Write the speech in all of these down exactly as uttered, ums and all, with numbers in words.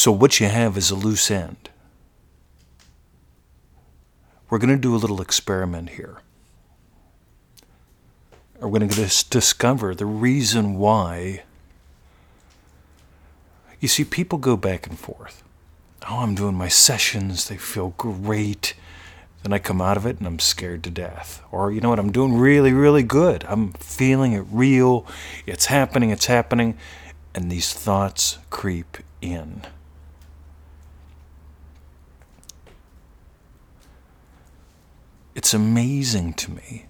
So what you have is a loose end. We're going to do a little experiment here. We're going to dis- discover the reason why. You see, people go back and forth. Oh, I'm doing my sessions. They feel great. Then I come out of it and I'm scared to death. Or, you know what, I'm doing really, really good. I'm feeling it real. It's happening, it's happening. And these thoughts creep in. It's amazing to me.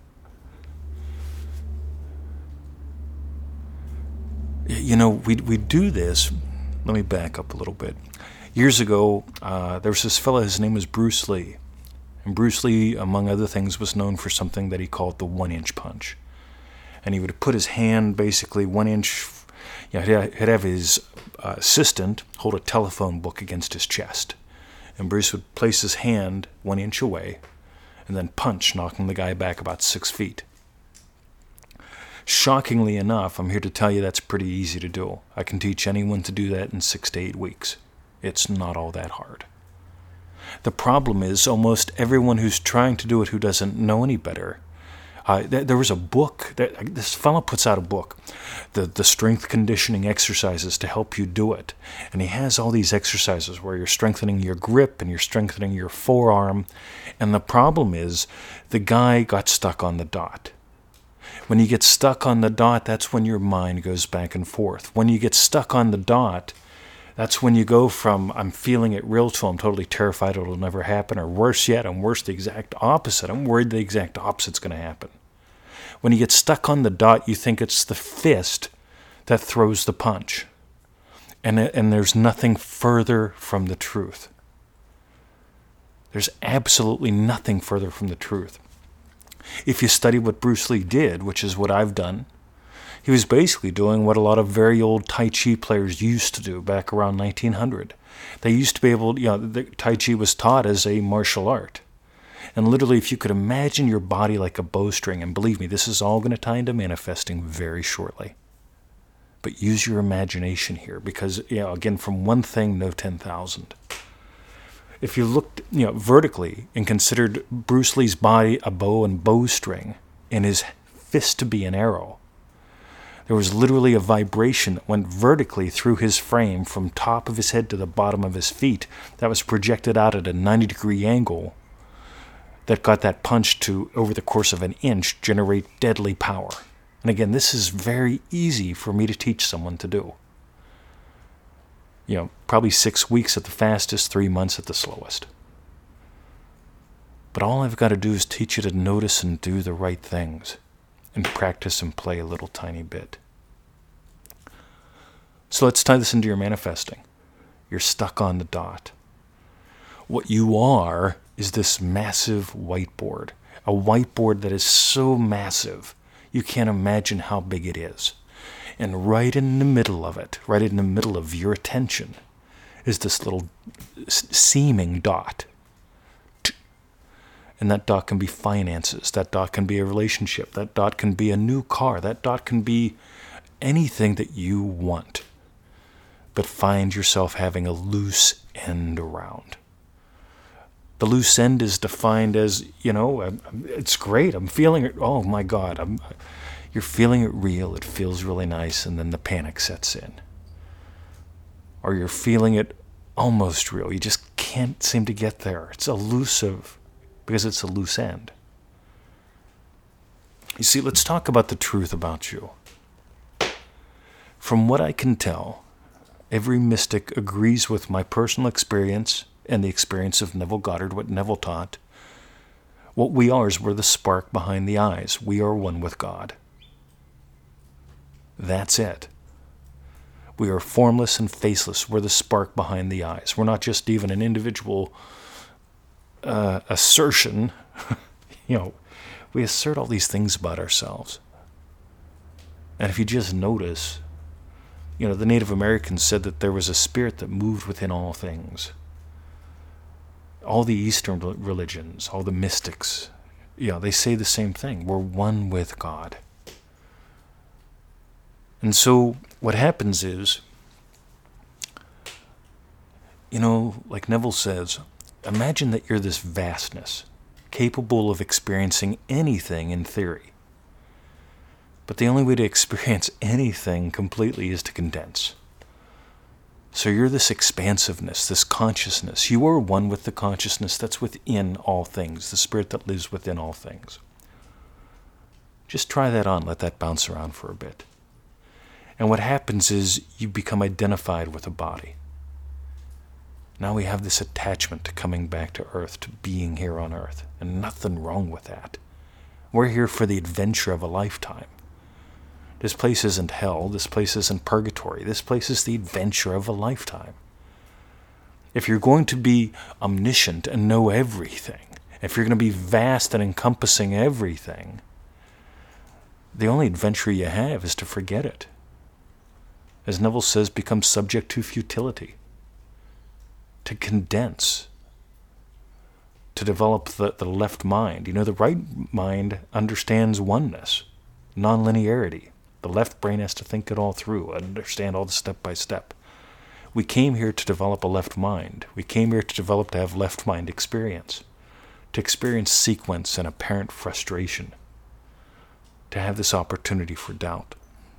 You know, we we do this. Let me back up a little bit. Years ago, uh, there was this fellow, his name was Bruce Lee. And Bruce Lee, among other things, was known for something that he called the one-inch punch. And he would put his hand basically one inch, you know, he'd have his uh, assistant hold a telephone book against his chest. And Bruce would place his hand one inch away and then punch, knocking the guy back about six feet. Shockingly enough, I'm here to tell you that's pretty easy to do. I can teach anyone to do that in six to eight weeks. It's not all that hard. The problem is almost everyone who's trying to do it who doesn't know any better. Uh, th- there was a book, that, this fellow puts out a book, the, the strength conditioning exercises to help you do it. And he has all these exercises where you're strengthening your grip and you're strengthening your forearm. And the problem is the guy got stuck on the dot. When you get stuck on the dot, that's when your mind goes back and forth. When you get stuck on the dot, that's when you go from I'm feeling it real to I'm totally terrified it'll never happen, or worse yet, I'm worse the exact opposite. I'm worried the exact opposite's going to happen. When you get stuck on the dot, you think it's the fist that throws the punch. And, and there's nothing further from the truth. There's absolutely nothing further from the truth. If you study what Bruce Lee did, which is what I've done, he was basically doing what a lot of very old Tai Chi players used to do back around nineteen hundred. They used to be able, you know, the Tai Chi was taught as a martial art. And literally, if you could imagine your body like a bowstring, and believe me, this is all going to tie into manifesting very shortly. But use your imagination here, because, you know, again, from one thing, no ten thousand. If you looked, you know, vertically and considered Bruce Lee's body a bow and bowstring, and his fist to be an arrow, there was literally a vibration that went vertically through his frame from top of his head to the bottom of his feet that was projected out at a ninety degree angle that got that punch to, over the course of an inch, generate deadly power. And again, this is very easy for me to teach someone to do. You know, probably six weeks at the fastest, three months at the slowest. But all I've got to do is teach you to notice and do the right things, and practice and play a little tiny bit. So let's tie this into your manifesting. You're stuck on the dot. What you are is this massive whiteboard. A whiteboard that is so massive, you can't imagine how big it is. And right in the middle of it, right in the middle of your attention, is this little seeming dot. And that dot can be finances. That dot can be a relationship. That dot can be a new car. That dot can be anything that you want. But find yourself having a loose end around. The loose end is defined as, you know, it's great. I'm feeling it. Oh, my God. I'm, you're feeling it real. It feels really nice. And then the panic sets in. Or you're feeling it almost real. You just can't seem to get there. It's elusive because it's a loose end. You see, let's talk about the truth about you. From what I can tell, every mystic agrees with my personal experience and the experience of Neville Goddard, what Neville taught. What we are is we're the spark behind the eyes. We are one with God. That's it. We are formless and faceless. We're the spark behind the eyes. We're not just even an individual uh, assertion. You know, we assert all these things about ourselves. And if you just notice, you know, the Native Americans said that there was a spirit that moved within all things. All the Eastern religions, all the mystics, you know, they say the same thing. We're one with God. And so what happens is, You know, like Neville says, imagine that you're this vastness, capable of experiencing anything in theory. But the only way to experience anything completely is to condense. So you're this expansiveness, this consciousness. You are one with the consciousness that's within all things, the spirit that lives within all things. Just try that on, let that bounce around for a bit. And what happens is you become identified with a body. Now we have this attachment to coming back to Earth, to being here on Earth, and nothing wrong with that. We're here for the adventure of a lifetime. This place isn't hell, this place isn't purgatory, this place is the adventure of a lifetime. If you're going to be omniscient and know everything, if you're going to be vast and encompassing everything, the only adventure you have is to forget it. As Neville says, become subject to futility. To condense, to develop the, the left mind. You know, the right mind understands oneness, non-linearity. The left brain has to think it all through, understand all the step by step. We came here to develop a left mind. We came here to develop to have left mind experience, to experience sequence and apparent frustration, to have this opportunity for doubt.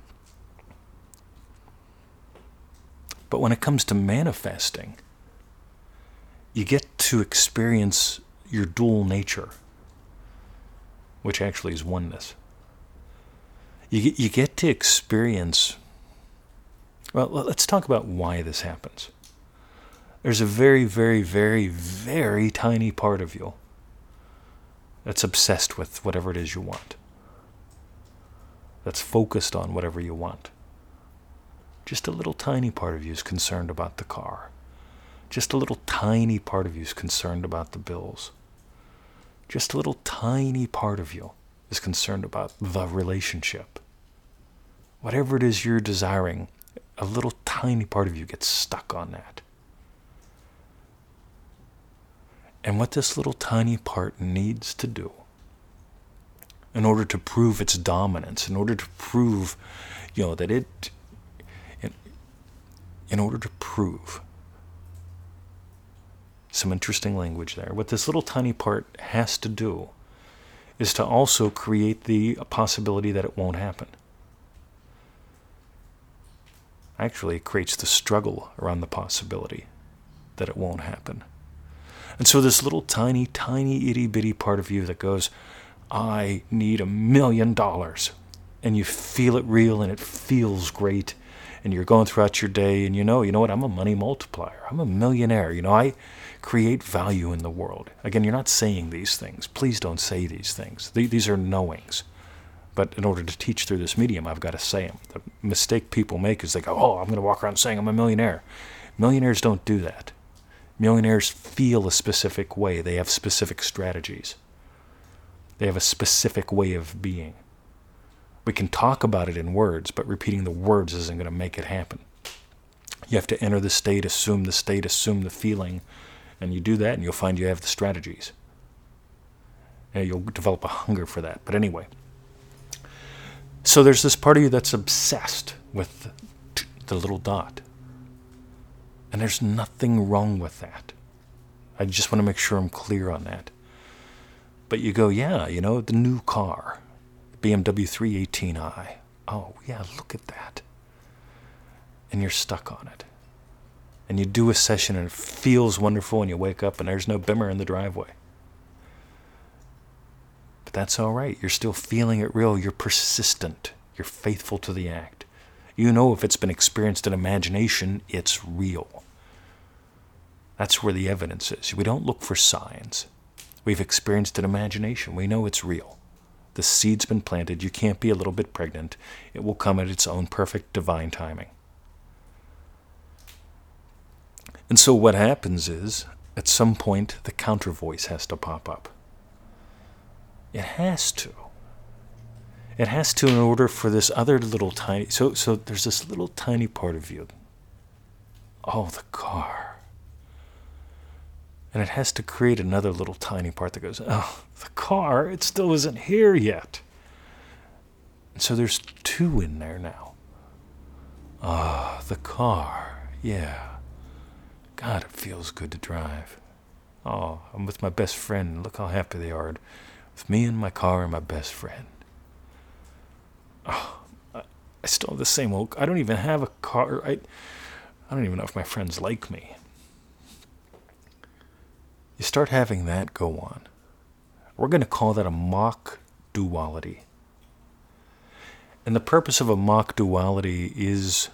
But when it comes to manifesting, you get to experience your dual nature, which actually is oneness. You get, you get to experience, well, let's talk about why this happens. There's a very, very, very, very tiny part of you that's obsessed with whatever it is you want, that's focused on whatever you want. Just a little tiny part of you is concerned about the car. Just a little tiny part of you is concerned about the bills. Just a little tiny part of you is concerned about the relationship. Whatever it is you're desiring, a little tiny part of you gets stuck on that. And what this little tiny part needs to do, in order to prove its dominance, in order to prove, you know, that it, in, in order to prove, some interesting language there. What this little tiny part has to do is to also create the possibility that it won't happen. Actually, it creates the struggle around the possibility that it won't happen. And so this little tiny, tiny, itty-bitty part of you that goes, I need a million dollars. And you feel it real and it feels great. And you're going throughout your day and you know, you know what, I'm a money multiplier. I'm a millionaire. You know, I create value in the world. Again, you're not saying these things. Please don't say these things. These are knowings. But in order to teach through this medium, I've got to say them. The mistake people make is they go, oh, I'm going to walk around saying I'm a millionaire. Millionaires don't do that. Millionaires feel a specific way. They have specific strategies. They have a specific way of being. We can talk about it in words, but repeating the words isn't going to make it happen. You have to enter the state, assume the state, assume the feeling, and you do that and you'll find you have the strategies. And you'll develop a hunger for that. But anyway, so there's this part of you that's obsessed with the little dot. And there's nothing wrong with that. I just want to make sure I'm clear on that. But you go, yeah, you know, the new car, B M W three eighteen i. Oh, yeah, look at that. And you're stuck on it. And you do a session and it feels wonderful and you wake up and there's no bimmer in the driveway. But that's all right. You're still feeling it real. You're persistent. You're faithful to the act. You know if it's been experienced in imagination, it's real. That's where the evidence is. We don't look for signs. We've experienced an imagination. We know it's real. The seed's been planted. You can't be a little bit pregnant. It will come at its own perfect divine timing. And so what happens is, at some point, the counter voice has to pop up. It has to. It has to in order for this other little tiny... So, so there's this little tiny part of you. Oh, the car. And it has to create another little tiny part that goes, oh, the car, it still isn't here yet. And so there's two in there now. Ah, the car, yeah. God, it feels good to drive. Oh, I'm with my best friend. Look how happy they are. With me in my car and my best friend. Oh, I, I still have the same old... I don't even have a car. I, I don't even know if my friends like me. You start having that go on. We're going to call that a mock duality. And the purpose of a mock duality is...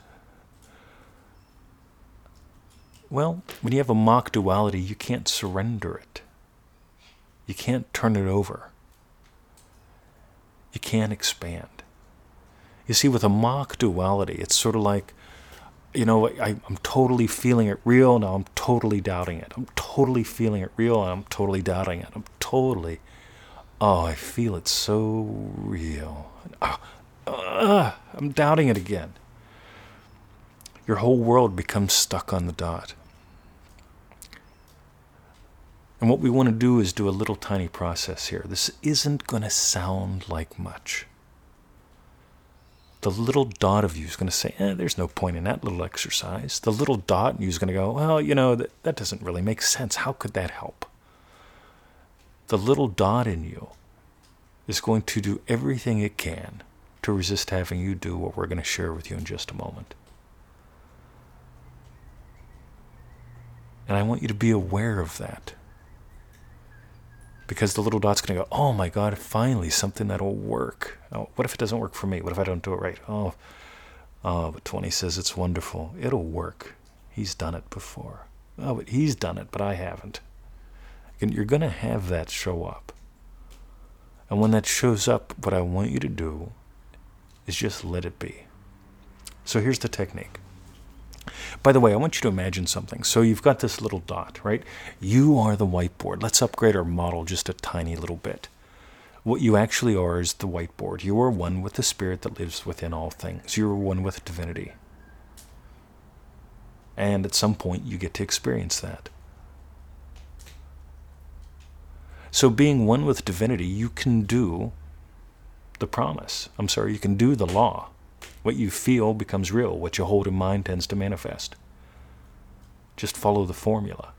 Well, when you have a mock duality, you can't surrender it. You can't turn it over. You can't expand. You see, with a mock duality, it's sort of like, you know, I, I'm totally feeling it real, now I'm totally doubting it. I'm totally feeling it real, and I'm totally doubting it. I'm totally, oh, I feel it so real. Oh, uh, I'm doubting it again. Your whole world becomes stuck on the dot. And what we want to do is do a little tiny process here. This isn't going to sound like much. The little dot of you is going to say, eh, there's no point in that little exercise. The little dot in you is going to go, well, you know, that, that doesn't really make sense. How could that help? The little dot in you is going to do everything it can to resist having you do what we're going to share with you in just a moment. And I want you to be aware of that. Because the little dot's going to go, oh my God, finally something that'll work. Oh, what if it doesn't work for me? What if I don't do it right? Oh, oh, but twenty says it's wonderful. It'll work. He's done it before. Oh, but he's done it, but I haven't. And you're going to have that show up. And when that shows up, what I want you to do is just let it be. So here's the technique. By the way, I want you to imagine something. So you've got this little dot, right? You are the whiteboard. Let's upgrade our model just a tiny little bit. What you actually are is the whiteboard. You are one with the spirit that lives within all things. You are one with divinity. And at some point, you get to experience that. So being one with divinity, you can do the promise. I'm sorry, you can do the law. What you feel becomes real. What you hold in mind tends to manifest. Just follow the formula.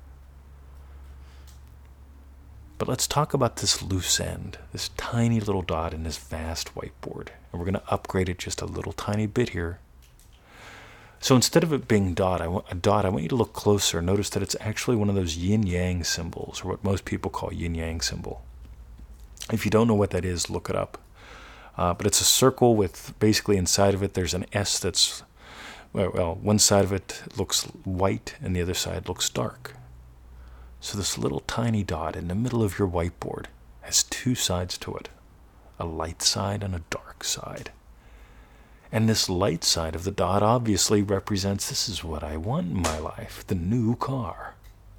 But let's talk about this loose end, this tiny little dot in this vast whiteboard. And we're going to upgrade it just a little tiny bit here. So instead of it being dot, I want, a dot, I want you to look closer. Notice that it's actually one of those yin-yang symbols, or what most people call yin-yang symbol. If you don't know what that is, look it up. Uh, but it's a circle with basically inside of it there's an S that's, well, well, one side of it looks white and the other side looks dark. So this little tiny dot in the middle of your whiteboard has two sides to it, a light side and a dark side. And this light side of the dot obviously represents, this is what I want in my life, the new car.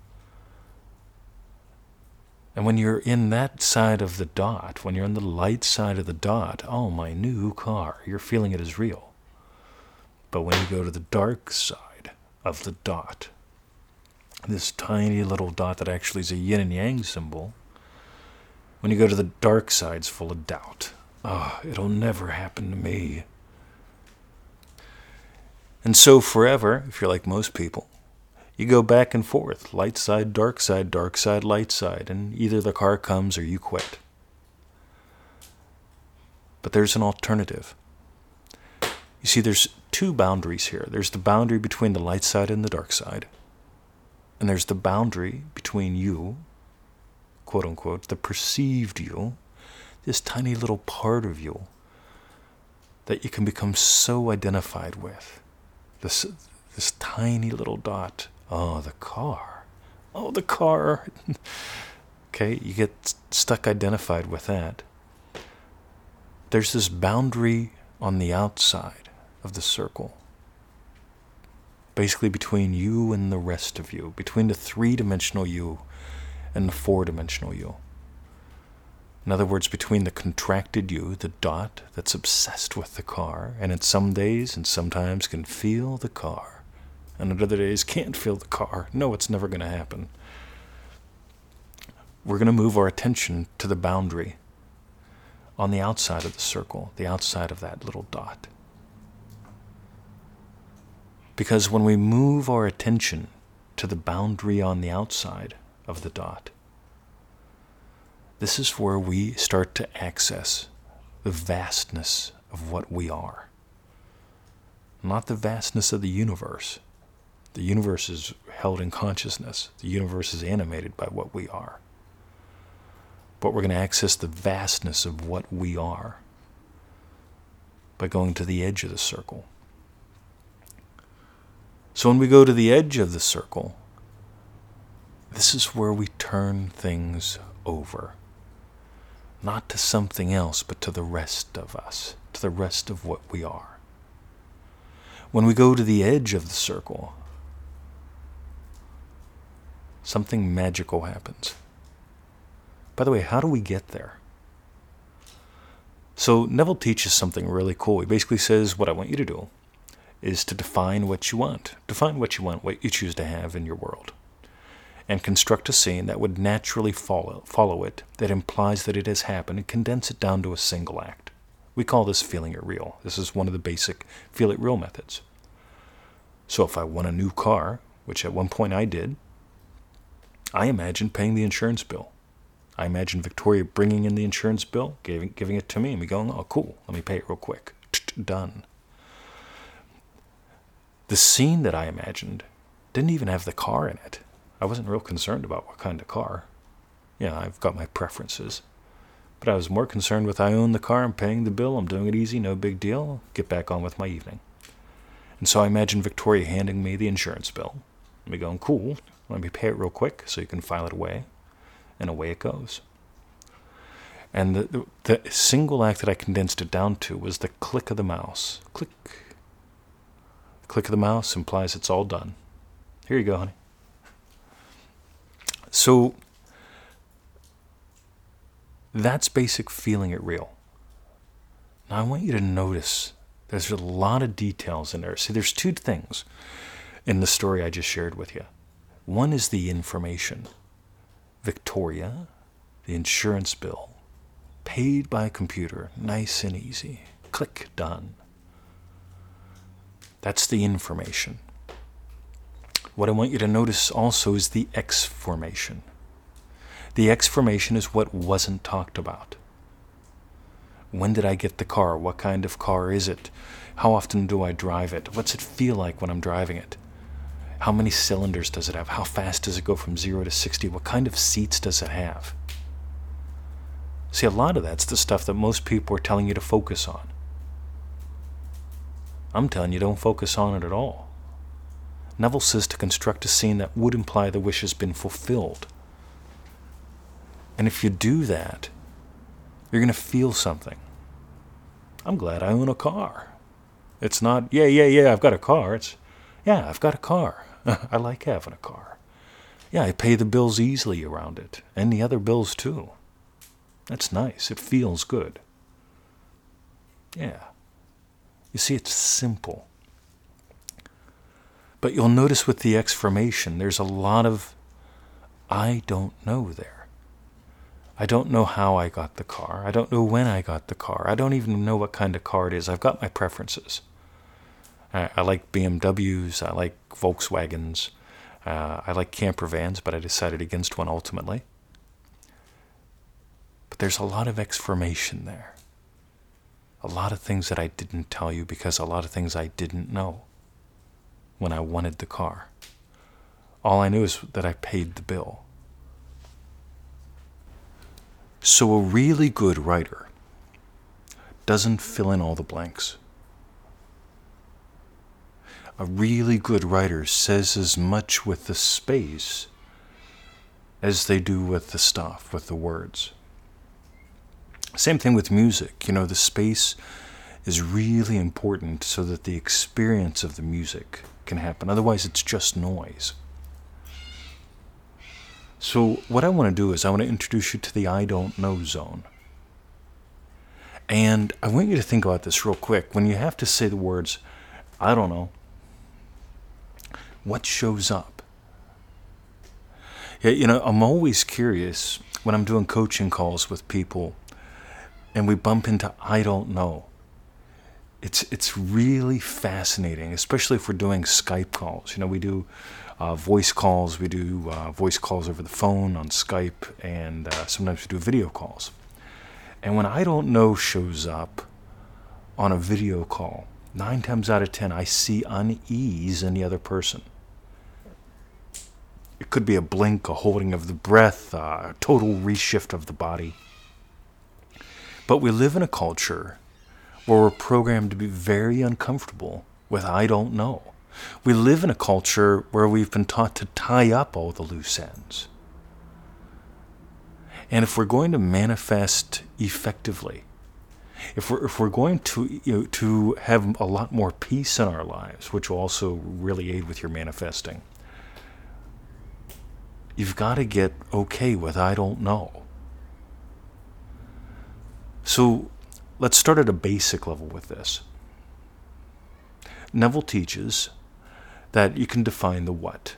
And when you're in that side of the dot, when you're on the light side of the dot, oh, my new car, you're feeling it as real. But when you go to the dark side of the dot, this tiny little dot that actually is a yin and yang symbol, when you go to the dark side, it's full of doubt. Oh, it'll never happen to me. And so forever, if you're like most people, you go back and forth, light side, dark side, dark side, light side, and either the car comes or you quit. But there's an alternative. You see, there's two boundaries here. There's the boundary between the light side and the dark side. And there's the boundary between you, quote unquote, the perceived you, this tiny little part of you that you can become so identified with. This, this tiny little dot. Oh, the car. Oh, the car. Okay, you get stuck identified with that. There's this boundary on the outside of the circle. Basically between you and the rest of you. Between the three-dimensional you and the four-dimensional you. In other words, between the contracted you, the dot that's obsessed with the car, and in some days and sometimes can feel the car. And on other days, can't feel the car. No, it's never going to happen. We're going to move our attention to the boundary on the outside of the circle, the outside of that little dot. Because when we move our attention to the boundary on the outside of the dot. This is where we start to access the vastness of what we are. Not the vastness of the universe. The universe is held in consciousness. The universe is animated by what we are. But we're going to access the vastness of what we are by going to the edge of the circle. So when we go to the edge of the circle, this is where we turn things over. Not to something else, but to the rest of us, to the rest of what we are. When we go to the edge of the circle, something magical happens. By the way, how do we get there? So Neville teaches something really cool. He basically says, what I want you to do is to define what you want. Define what you want, what you choose to have in your world. And construct a scene that would naturally follow, follow it, that implies that it has happened, and condense it down to a single act. We call this feeling it real. This is one of the basic feel it real methods. So if I want a new car, which at one point I did, I imagined paying the insurance bill. I imagined Victoria bringing in the insurance bill, giving, giving it to me, and me going, oh, cool, let me pay it real quick. Done. The scene that I imagined didn't even have the car in it. I wasn't real concerned about what kind of car. Yeah, I've got my preferences. But I was more concerned with I own the car, I'm paying the bill, I'm doing it easy, no big deal, get back on with my evening. And so I imagined Victoria handing me the insurance bill. And me going, cool, let me pay it real quick so you can file it away. And away it goes. And the, the, the single act that I condensed it down to was the click of the mouse. Click. The click of the mouse implies it's all done. Here you go, honey. So that's basic feeling it real. Now I want you to notice there's a lot of details in there. See, there's two things in the story I just shared with you. One is the information. Victoria, the insurance bill, paid by computer, nice and easy. Click, done. That's the information. What I want you to notice also is the X formation. The X formation is what wasn't talked about. When did I get the car? What kind of car is it? How often do I drive it? What's it feel like when I'm driving it? How many cylinders does it have? How fast does it go from zero to sixty? What kind of seats does it have? See, a lot of that's the stuff that most people are telling you to focus on. I'm telling you, don't focus on it at all. Neville says to construct a scene that would imply the wish has been fulfilled. And if you do that, you're going to feel something. I'm glad I own a car. It's not, yeah, yeah, yeah, I've got a car. It's, yeah, I've got a car. I like having a car. Yeah, I pay the bills easily around it, and the other bills too. That's nice. It feels good. Yeah. You see, it's simple. But you'll notice with the X formation, there's a lot of I don't know there. I don't know how I got the car. I don't know when I got the car. I don't even know what kind of car it is. I've got my preferences. I, I like B M Ws. I like Volkswagens. Uh, I like camper vans, but I decided against one ultimately. But there's a lot of X formation there. A lot of things that I didn't tell you because a lot of things I didn't know when I wanted the car. All I knew is that I paid the bill. So a really good writer doesn't fill in all the blanks. A really good writer says as much with the space as they do with the stuff, with the words. Same thing with music. You know, the space is really important so that the experience of the music can happen. Otherwise, it's just noise. So what I want to do is I want to introduce you to the I don't know zone. And I want you to think about this real quick. When you have to say the words, I don't know, what shows up? Yeah, you know, I'm always curious when I'm doing coaching calls with people and we bump into I don't know. It's it's really fascinating, especially if we're doing Skype calls. You know, we do uh, voice calls, we do uh, voice calls over the phone on Skype, and uh, sometimes we do video calls. And when I don't know shows up on a video call, nine times out of ten, I see unease in the other person. It could be a blink, a holding of the breath, a total reshift of the body. But we live in a culture where we're programmed to be very uncomfortable with I don't know. We live in a culture where we've been taught to tie up all the loose ends. And if we're going to manifest effectively, if we're, if we're going to, you know, to have a lot more peace in our lives, which will also really aid with your manifesting, you've got to get okay with I don't know. So let's start at a basic level with this. Neville teaches that you can define the what.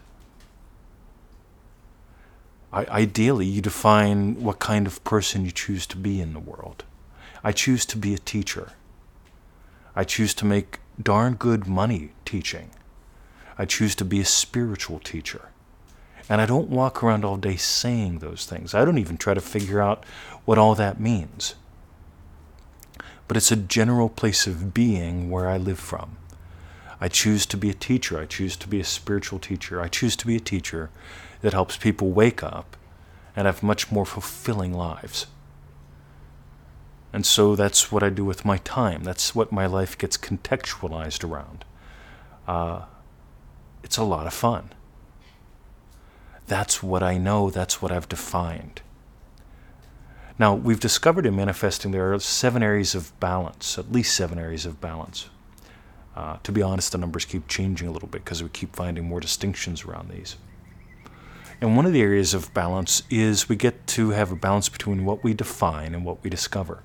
I, ideally, you define what kind of person you choose to be in the world. I choose to be a teacher. I choose to make darn good money teaching. I choose to be a spiritual teacher. And I don't walk around all day saying those things. I don't even try to figure out what all that means. But it's a general place of being where I live from. I choose to be a teacher. I choose to be a spiritual teacher. I choose to be a teacher that helps people wake up and have much more fulfilling lives. And so that's what I do with my time. That's what my life gets contextualized around. Uh, it's a lot of fun. That's what I know. That's what I've defined. Now, we've discovered in manifesting there are seven areas of balance, at least seven areas of balance. Uh, to be honest, the numbers keep changing a little bit because we keep finding more distinctions around these. And one of the areas of balance is we get to have a balance between what we define and what we discover.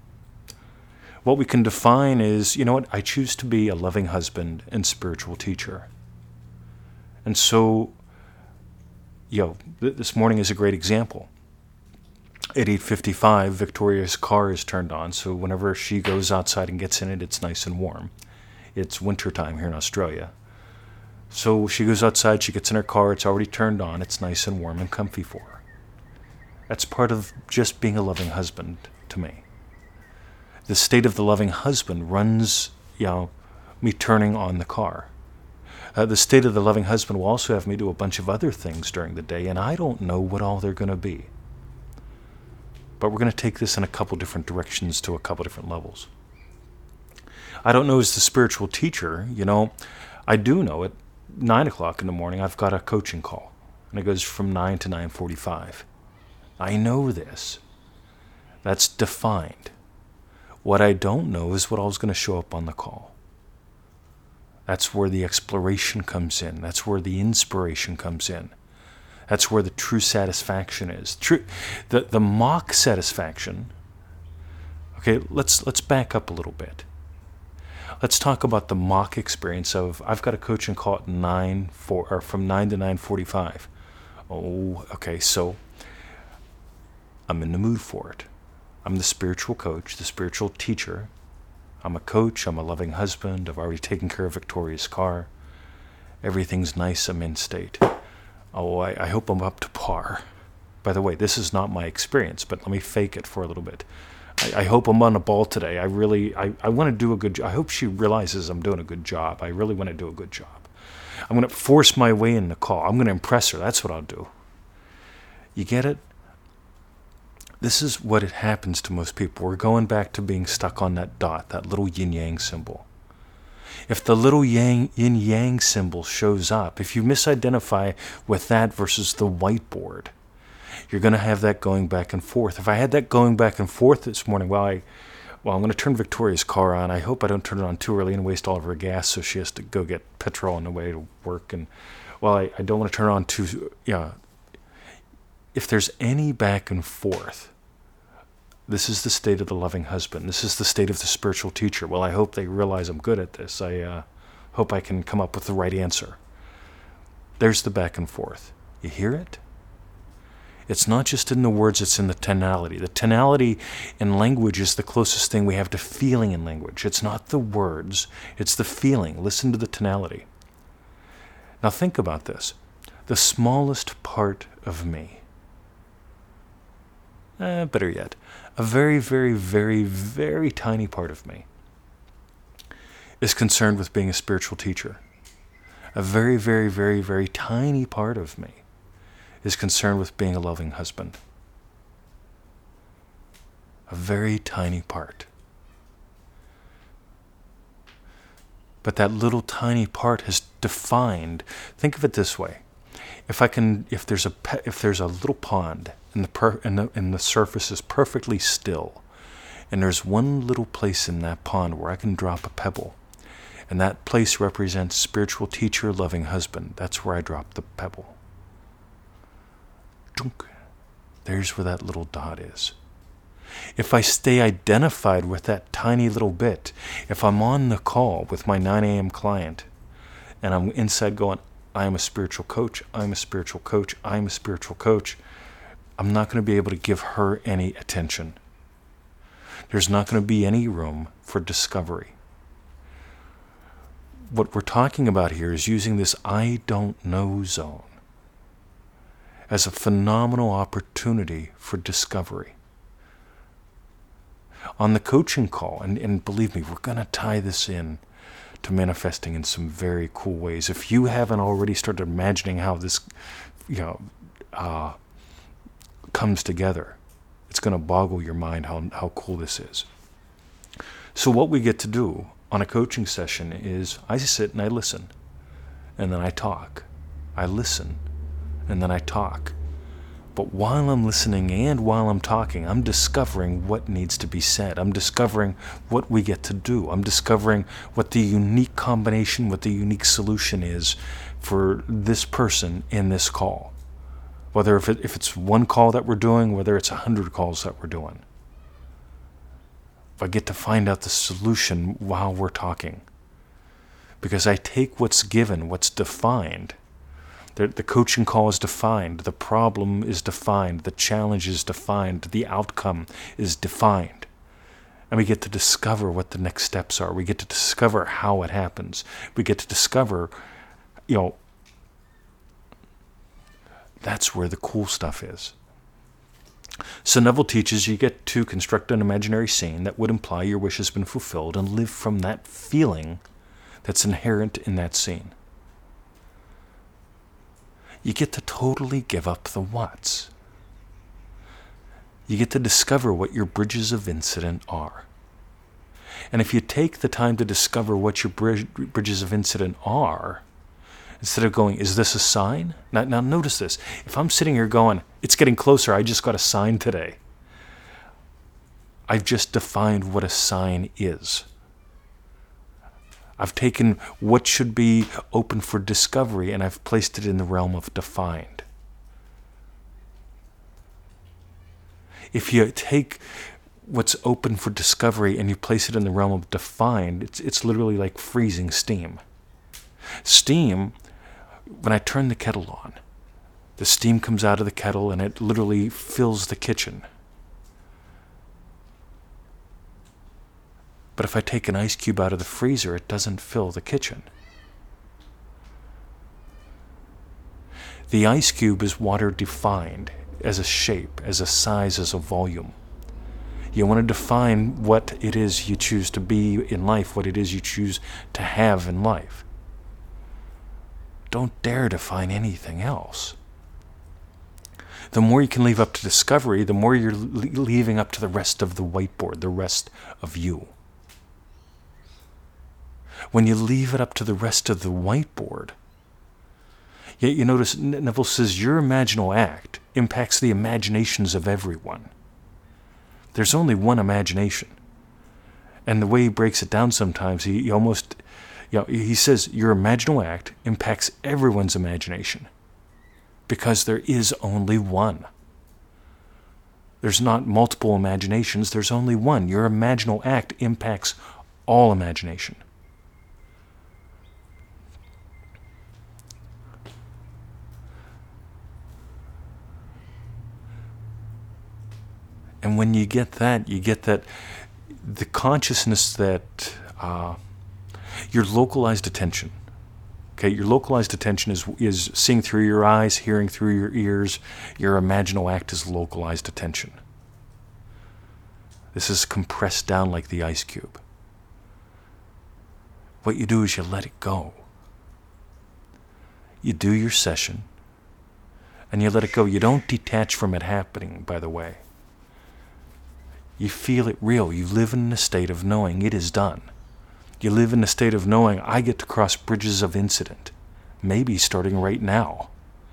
What we can define is, you know what, I choose to be a loving husband and spiritual teacher. And so, you know, th- this morning is a great example. At eight fifty-five, Victoria's car is turned on, so whenever she goes outside and gets in it, it's nice and warm. It's winter time here in Australia. So she goes outside, she gets in her car, it's already turned on, it's nice and warm and comfy for her. That's part of just being a loving husband to me. The state of the loving husband runs, you know, me turning on the car. Uh, the state of the loving husband will also have me do a bunch of other things during the day, and I don't know what all they're going to be. But we're going to take this in a couple different directions to a couple different levels. I don't know as the spiritual teacher, you know, I do know at nine o'clock in the morning I've got a coaching call, and it goes from nine to nine forty-five. I know this. That's defined. What I don't know is what all's going to show up on the call. That's where the exploration comes in. That's where the inspiration comes in. That's where the true satisfaction is. True, the, the mock satisfaction. Okay, let's let's back up a little bit. Let's talk about the mock experience of I've got a coaching call at nine four or from nine to nine forty-five. Oh, okay, so I'm in the mood for it. I'm the spiritual coach, the spiritual teacher. I'm a coach, I'm a loving husband, I've already taken care of Victoria's car. Everything's nice, I'm in state. Oh, I, I hope I'm up to par. By the way, this is not my experience, but let me fake it for a little bit. I, I hope I'm on the ball today. I really, I, I want to do a good job. I hope she realizes I'm doing a good job. I really want to do a good job. I'm going to force my way in the call. I'm going to impress her. That's what I'll do. You get it? This is what it happens to most people. We're going back to being stuck on that dot, that little yin-yang symbol. If the little yang, yin-yang symbol shows up, if you misidentify with that versus the whiteboard, you're going to have that going back and forth. If I had that going back and forth this morning, well, I, well, I'm going to turn Victoria's car on. I hope I don't turn it on too early and waste all of her gas so she has to go get petrol on the way to work. And, well, I, I don't want to turn it on too, yeah. If there's any back and forth, this is the state of the loving husband. This is the state of the spiritual teacher. Well, I hope they realize I'm good at this. I uh, hope I can come up with the right answer. There's the back and forth. You hear it? It's not just in the words, it's in the tonality. The tonality in language is the closest thing we have to feeling in language. It's not the words, it's the feeling. Listen to the tonality. Now think about this. The smallest part of me, eh, better yet, a very, very, very, very tiny part of me is concerned with being a spiritual teacher. A very, very, very, very tiny part of me is concerned with being a loving husband. A very tiny part. But that little tiny part has defined, think of it this way. If I can, if there's a pe- if there's a little pond and the, per, and the and the surface is perfectly still, and there's one little place in that pond where I can drop a pebble, and that place represents spiritual teacher, loving husband, that's where I drop the pebble. There's where that little dot is. If I stay identified with that tiny little bit, if I'm on the call with my nine a.m. client and I'm inside going, I am a spiritual coach, I'm a spiritual coach, I'm a spiritual coach, I'm not going to be able to give her any attention. There's not going to be any room for discovery. What we're talking about here is using this I don't know zone as a phenomenal opportunity for discovery. On the coaching call, and, and believe me, we're going to tie this in to manifesting in some very cool ways. If you haven't already started imagining how this, you know, uh, comes together, it's going to boggle your mind how, how cool this is. So what we get to do on a coaching session is I sit and I listen, and then I talk. I listen, and then I talk. But while I'm listening and while I'm talking, I'm discovering what needs to be said. I'm discovering what we get to do. I'm discovering what the unique combination, what the unique solution is for this person in this call. Whether if, it, if it's one call that we're doing, whether it's a hundred calls that we're doing. I get to find out the solution while we're talking. Because I take what's given, what's defined. The, the coaching call is defined. The problem is defined. The challenge is defined. The outcome is defined. And we get to discover what the next steps are. We get to discover how it happens. We get to discover, you know, that's where the cool stuff is. So Neville teaches you get to construct an imaginary scene that would imply your wish has been fulfilled and live from that feeling that's inherent in that scene. You get to totally give up the whats. You get to discover what your bridges of incident are. And if you take the time to discover what your bridges of incident are, instead of going, is this a sign? Now, now notice this. If I'm sitting here going, it's getting closer, I just got a sign today. I've just defined what a sign is. I've taken what should be open for discovery and I've placed it in the realm of defined. If you take what's open for discovery and you place it in the realm of defined, it's it's literally like freezing steam. Steam, when I turn the kettle on, the steam comes out of the kettle and it literally fills the kitchen. But if I take an ice cube out of the freezer, it doesn't fill the kitchen. The ice cube is water defined as a shape, as a size, as a volume. You want to define what it is you choose to be in life, what it is you choose to have in life. Don't dare define anything else. The more you can leave up to discovery, the more you're leaving up to the rest of the whiteboard, the rest of you. When you leave it up to the rest of the whiteboard, you, you notice Neville says your imaginal act impacts the imaginations of everyone. There's only one imagination. And the way he breaks it down sometimes, he, he almost, you know, he says your imaginal act impacts everyone's imagination. Because there is only one. There's not multiple imaginations, there's only one. Your imaginal act impacts all imagination. And when you get that, you get that the consciousness that uh, your localized attention. Okay, your localized attention is is seeing through your eyes, hearing through your ears. Your imaginal act is localized attention. This is compressed down like the ice cube. What you do is you let it go. You do your session, and you let it go. You don't detach from it happening, by the way. You feel it real. You live in a state of knowing it is done. You live in a state of knowing I get to cross bridges of incident, maybe starting right now.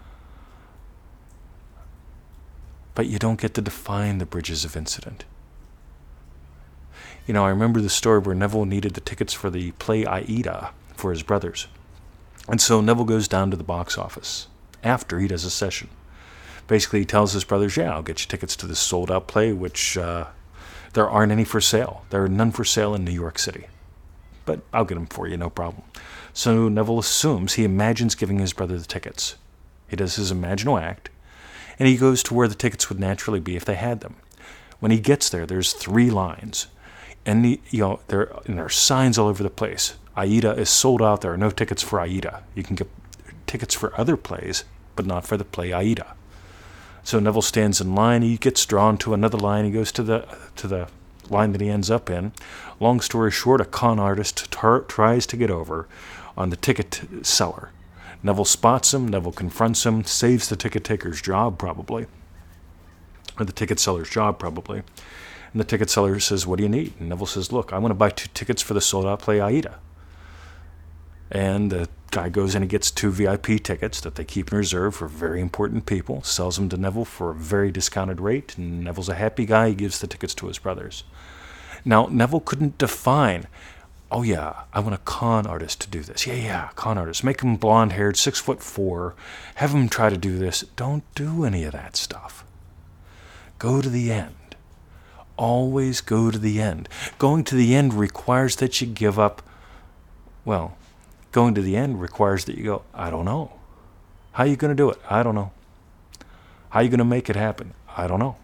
But you don't get to define the bridges of incident. You know, I remember the story where Neville needed the tickets for the play Aida for his brothers. And so Neville goes down to the box office after he does a session. Basically, he tells his brothers, yeah, I'll get you tickets to this sold-out play, which uh, there aren't any for sale. There are none for sale in New York City. But I'll get them for you, no problem. So Neville assumes, he imagines giving his brother the tickets. He does his imaginal act, and he goes to where the tickets would naturally be if they had them. When he gets there, there's three lines. And, the, you know, there, and there are signs all over the place. Aida is sold out. There are no tickets for Aida. You can get tickets for other plays, but not for the play Aida. So Neville stands in line. He gets drawn to another line. He goes to the to the line that he ends up in. Long story short, a con artist tar- tries to get over on the ticket seller. Neville spots him. Neville confronts him, saves the ticket taker's job probably, or the ticket seller's job probably. And the ticket seller says, what do you need? And Neville says, look, I want to buy two tickets for the sold-out play Aida. And the guy goes in and gets two V I P tickets that they keep in reserve for very important people, sells them to Neville for a very discounted rate, and Neville's a happy guy. He gives the tickets to his brothers. Now, Neville couldn't define, oh yeah, I want a con artist to do this. Yeah, yeah, con artist. Make him blonde-haired, six foot four. Have him try to do this. Don't do any of that stuff. Go to the end. Always go to the end. Going to the end requires that you give up, well, going to the end requires that you go, I don't know. How are you going to do it? I don't know. How are you going to make it happen? I don't know.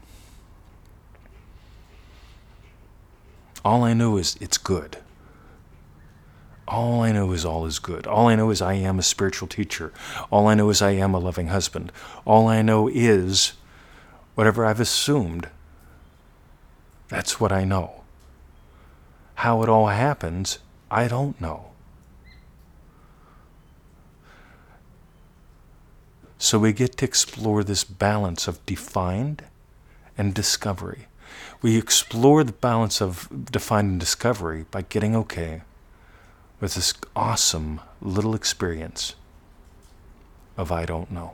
All I know is it's good. All I know is all is good. All I know is I am a spiritual teacher. All I know is I am a loving husband. All I know is whatever I've assumed, that's what I know. How it all happens, I don't know. So we get to explore this balance of defined and discovery. We explore the balance of defined and discovery by getting okay with this awesome little experience of I don't know.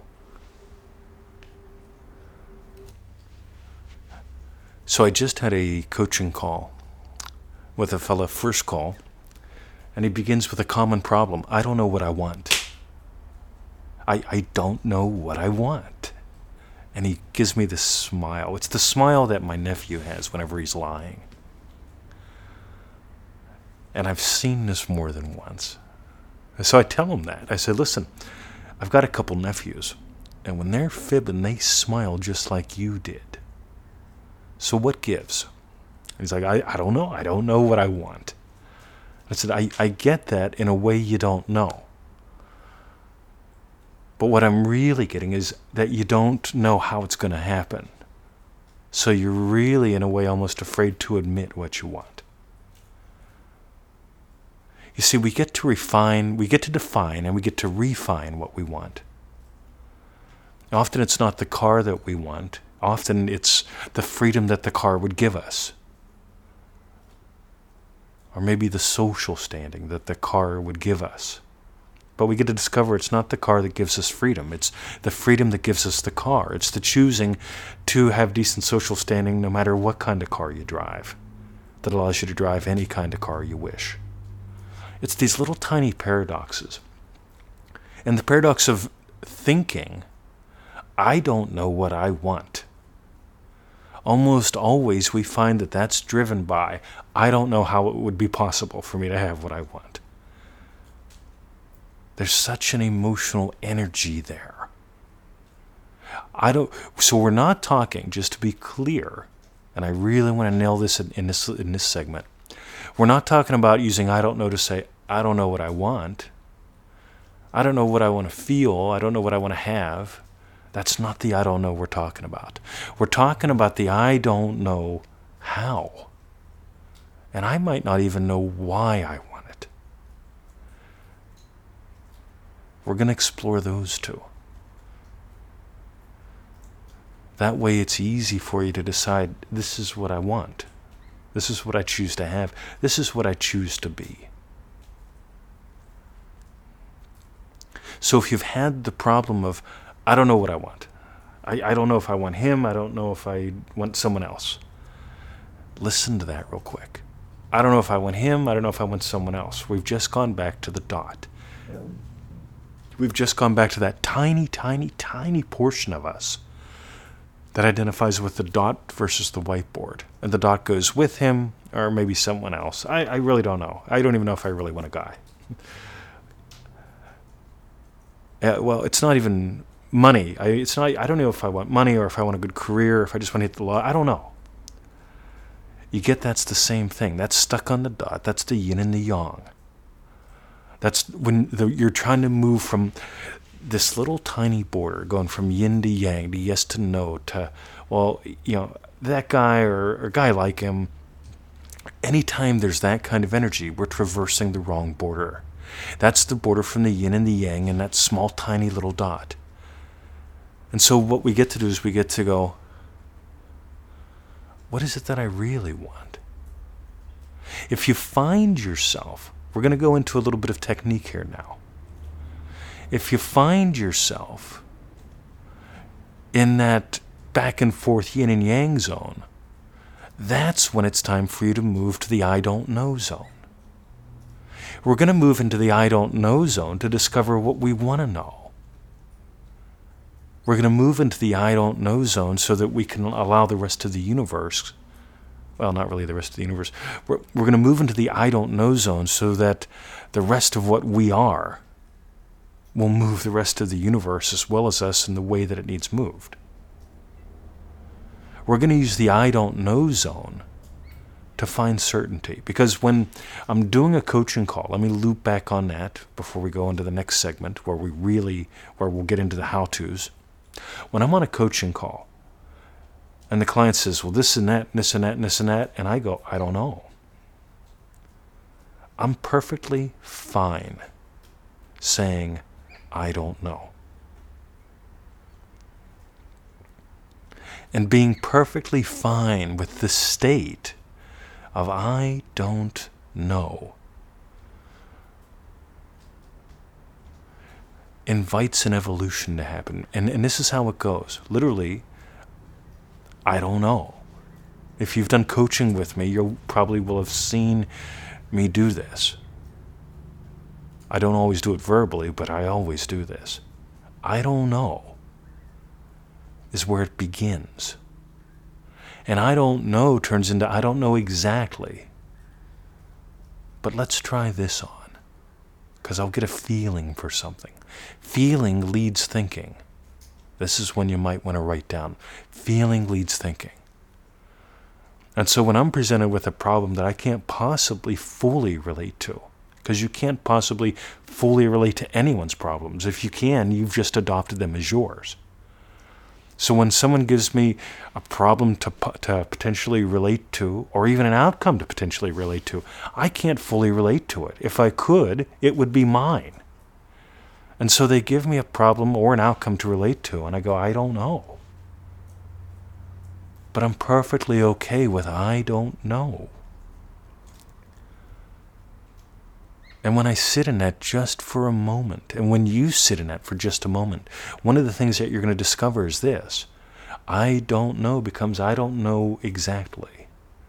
So I just had a coaching call with a fella, first call, and he begins with a common problem. I don't know what I want. I, I don't know what I want. And he gives me this smile. It's the smile that my nephew has whenever he's lying. And I've seen this more than once. So I tell him that. I said, listen, I've got a couple nephews, and when they're fibbing, they smile just like you did. So what gives? He's like, I, I don't know. I don't know what I want. I said, I, I get that in a way you don't know. But what I'm really getting is that you don't know how it's going to happen. So you're really, in a way, almost afraid to admit what you want. You see, we get to refine, we get to define, and we get to refine what we want. Often it's not the car that we want. Often it's the freedom that the car would give us. Or maybe the social standing that the car would give us. But we get to discover it's not the car that gives us freedom. It's the freedom that gives us the car. It's the choosing to have decent social standing no matter what kind of car you drive, that allows you to drive any kind of car you wish. It's these little tiny paradoxes. And the paradox of thinking, I don't know what I want. Almost always we find that that's driven by, I don't know how it would be possible for me to have what I want. There's such an emotional energy there. I don't. So we're not talking, just to be clear, and I really want to nail this in, in this in this segment. We're not talking about using I don't know to say, I don't know what I want. I don't know what I want to feel. I don't know what I want to have. That's not the I don't know we're talking about. We're talking about the I don't know how. And I might not even know why I want it. We're going to explore those two. That way it's easy for you to decide, this is what I want. This is what I choose to have. This is what I choose to be. So if you've had the problem of, I don't know what I want. I, I don't know if I want him. I don't know if I want someone else. Listen to that real quick. I don't know if I want him. I don't know if I want someone else. We've just gone back to the dot. We've just gone back to that tiny, tiny, tiny portion of us that identifies with the dot versus the whiteboard. And the dot goes with him or maybe someone else. I, I really don't know. I don't even know if I really want a guy. uh, well, it's not even money. I, it's not. I don't know if I want money or if I want a good career, or if I just want to hit the law. I don't know. You get that's the same thing. That's stuck on the dot. That's the yin and the yang. That's when the, you're trying to move from this little tiny border, going from yin to yang, to yes to no, to, well, you know, that guy or, or a guy like him. Anytime there's that kind of energy, we're traversing the wrong border. That's the border from the yin and the yang and that small, tiny little dot. And so what we get to do is we get to go, what is it that I really want? If you find yourself, we're going to go into a little bit of technique here now. If you find yourself in that back and forth yin and yang zone, that's when it's time for you to move to the I don't know zone. We're going to move into the I don't know zone to discover what we want to know. We're going to move into the I don't know zone so that we can allow the rest of the universe, well, not really the rest of the universe, we're, we're going to move into the I don't know zone so that the rest of what we are will move the rest of the universe as well as us in the way that it needs moved. We're going to use the I don't know zone to find certainty. Because when I'm doing a coaching call, let me loop back on that before we go into the next segment where we really, where we'll get into the how-tos. When I'm on a coaching call and the client says, well, this and that, and this and that, and this and that, and I go, I don't know. I'm perfectly fine saying, I don't know. And being perfectly fine with the state of I don't know invites an evolution to happen. And, and this is how it goes. Literally, I don't know. If you've done coaching with me, you probably will have seen me do this. I don't always do it verbally, but I always do this. I don't know is where it begins. And I don't know turns into I don't know exactly. But let's try this on, because I'll get a feeling for something. Feeling leads thinking. This is when you might want to write down. Feeling leads thinking. And so when I'm presented with a problem that I can't possibly fully relate to, because you can't possibly fully relate to anyone's problems. If you can, you've just adopted them as yours. So when someone gives me a problem to to potentially relate to, or even an outcome to potentially relate to, I can't fully relate to it. If I could, it would be mine. And so they give me a problem or an outcome to relate to, and I go, I don't know. But I'm perfectly okay with I don't know. And when I sit in that just for a moment, and when you sit in that for just a moment, one of the things that you're going to discover is this. I don't know becomes I don't know exactly.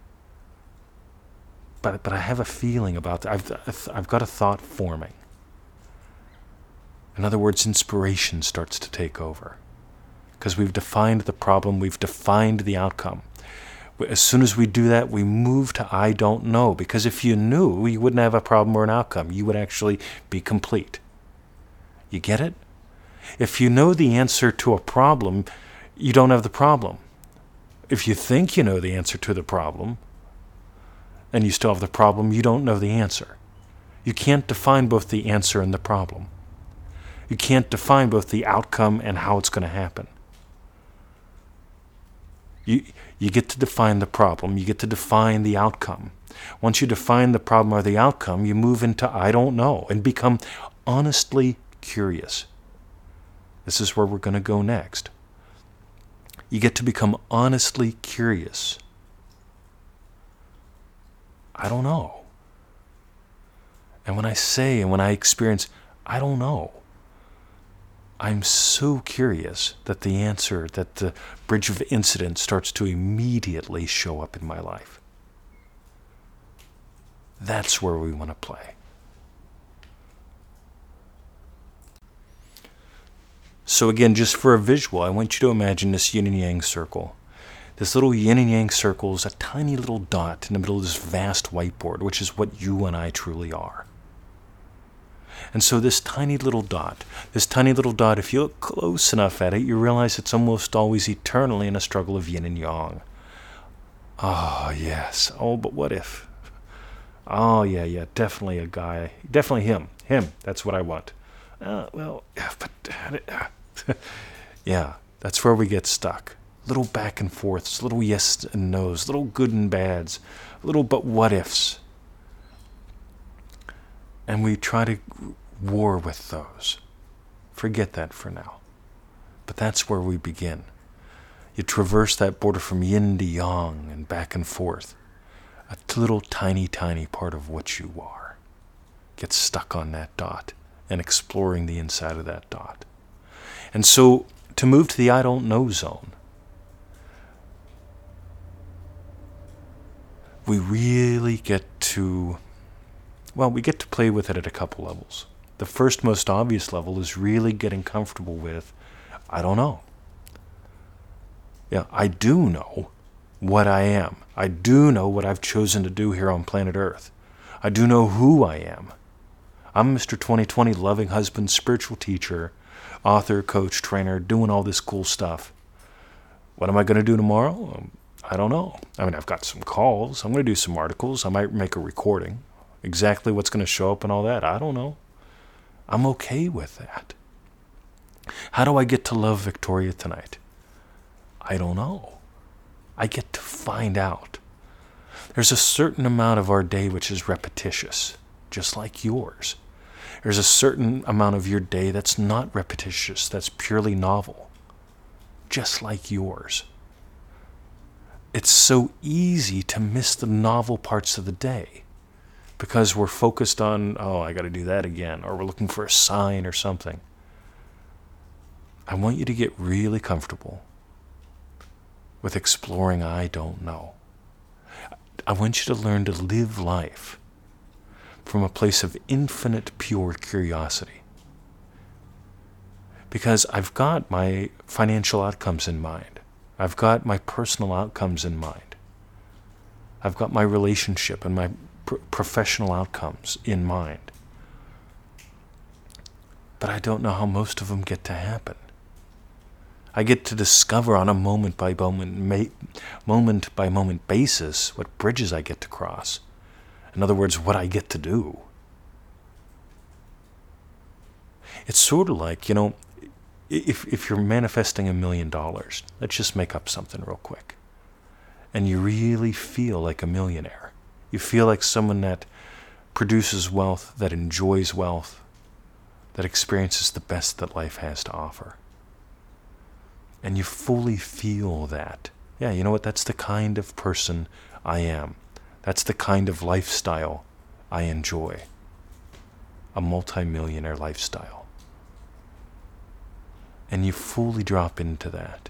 But but I have a feeling about that. I've, I've got a thought forming. In other words, inspiration starts to take over. Because we've defined the problem, we've defined the outcome. As soon as we do that, we move to I don't know. Because if you knew, you wouldn't have a problem or an outcome. You would actually be complete. You get it? If you know the answer to a problem, you don't have the problem. if you think you know the answer to the problem, and you still have the problem, you don't know the answer. You can't define both the answer and the problem. You can't define both the outcome and how it's going to happen. You, you get to define the problem. You get to define the outcome. Once you define the problem or the outcome, you move into I don't know and become honestly curious. This is where we're going to go next. You get to become honestly curious. I don't know. And when I say and when I experience, I don't know, I'm so curious that the answer, that the bridge of incident starts to immediately show up in my life. That's where we want to play. So again, just for a visual, I want you to imagine this yin and yang circle. This little yin and yang circle is a tiny little dot in the middle of this vast whiteboard, which is what you and I truly are. And so this tiny little dot, this tiny little dot, if you look close enough at it, you realize it's almost always eternally in a struggle of yin and yang. Oh, yes. Oh, but what if? Oh, yeah, yeah, definitely a guy. Definitely him. Him. That's what I want. Uh, well, yeah, but... Uh, yeah, that's where we get stuck. Little back and forths, little yes and no's, little good and bads, little but what ifs. And we try to war with those. Forget that for now. But that's where we begin. You traverse that border from yin to yang and back and forth. A little tiny, tiny part of what you are gets stuck on that dot and exploring the inside of that dot. And so to move to the I don't know zone, we really get to, well, we get to play with it at a couple levels. The first most obvious level is really getting comfortable with, I don't know. Yeah, I do know what I am. I do know what I've chosen to do here on planet Earth. I do know who I am. I'm Mister twenty twenty, loving husband, spiritual teacher, author, coach, trainer, doing all this cool stuff. What am I going to do tomorrow? Um, I don't know. I mean, I've got some calls. I'm going to do some articles. I might make a recording. Exactly what's going to show up and all that, I don't know. I'm okay with that. How do I get to love Victoria tonight? I don't know. I get to find out. There's a certain amount of our day which is repetitious, just like yours. There's a certain amount of your day that's not repetitious, that's purely novel, just like yours. It's so easy to miss the novel parts of the day because we're focused on, oh, I got to do that again, or we're looking for a sign or something. I want you to get really comfortable with exploring I don't know. I want you to learn to live life from a place of infinite pure curiosity. Because I've got my financial outcomes in mind. I've got my personal outcomes in mind. I've got my relationship and my pr- professional outcomes in mind. But I don't know how most of them get to happen. I get to discover on a moment by moment, ma- moment by moment basis what bridges I get to cross. In other words, what I get to do. It's sort of like, you know, if if you're manifesting a million dollars, let's just make up something real quick, and you really feel like a millionaire. You feel like someone that produces wealth, that enjoys wealth, that experiences the best that life has to offer. And you fully feel that. Yeah, you know what? That's the kind of person I am. That's the kind of lifestyle I enjoy. A multimillionaire lifestyle. And you fully drop into that.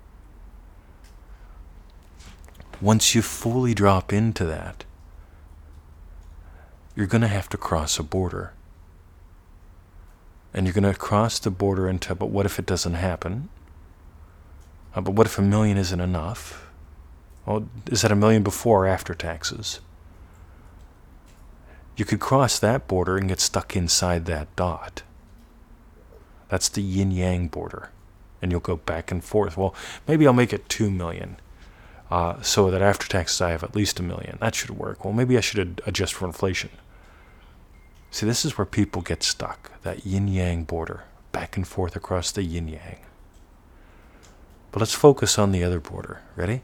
Once you fully drop into that, you're going to have to cross a border. And you're going to cross the border into, but what if it doesn't happen? Uh, but what if a million isn't enough? Well, is that a million before or after taxes? You could cross that border and get stuck inside that dot. That's the yin-yang border. And you'll go back and forth. Well, maybe I'll make it two million. Uh, so that after taxes I have at least a million. That should work. Well, maybe I should ad- adjust for inflation. See, this is where people get stuck. That yin-yang border. Back and forth across the yin-yang. But let's focus on the other border. Ready?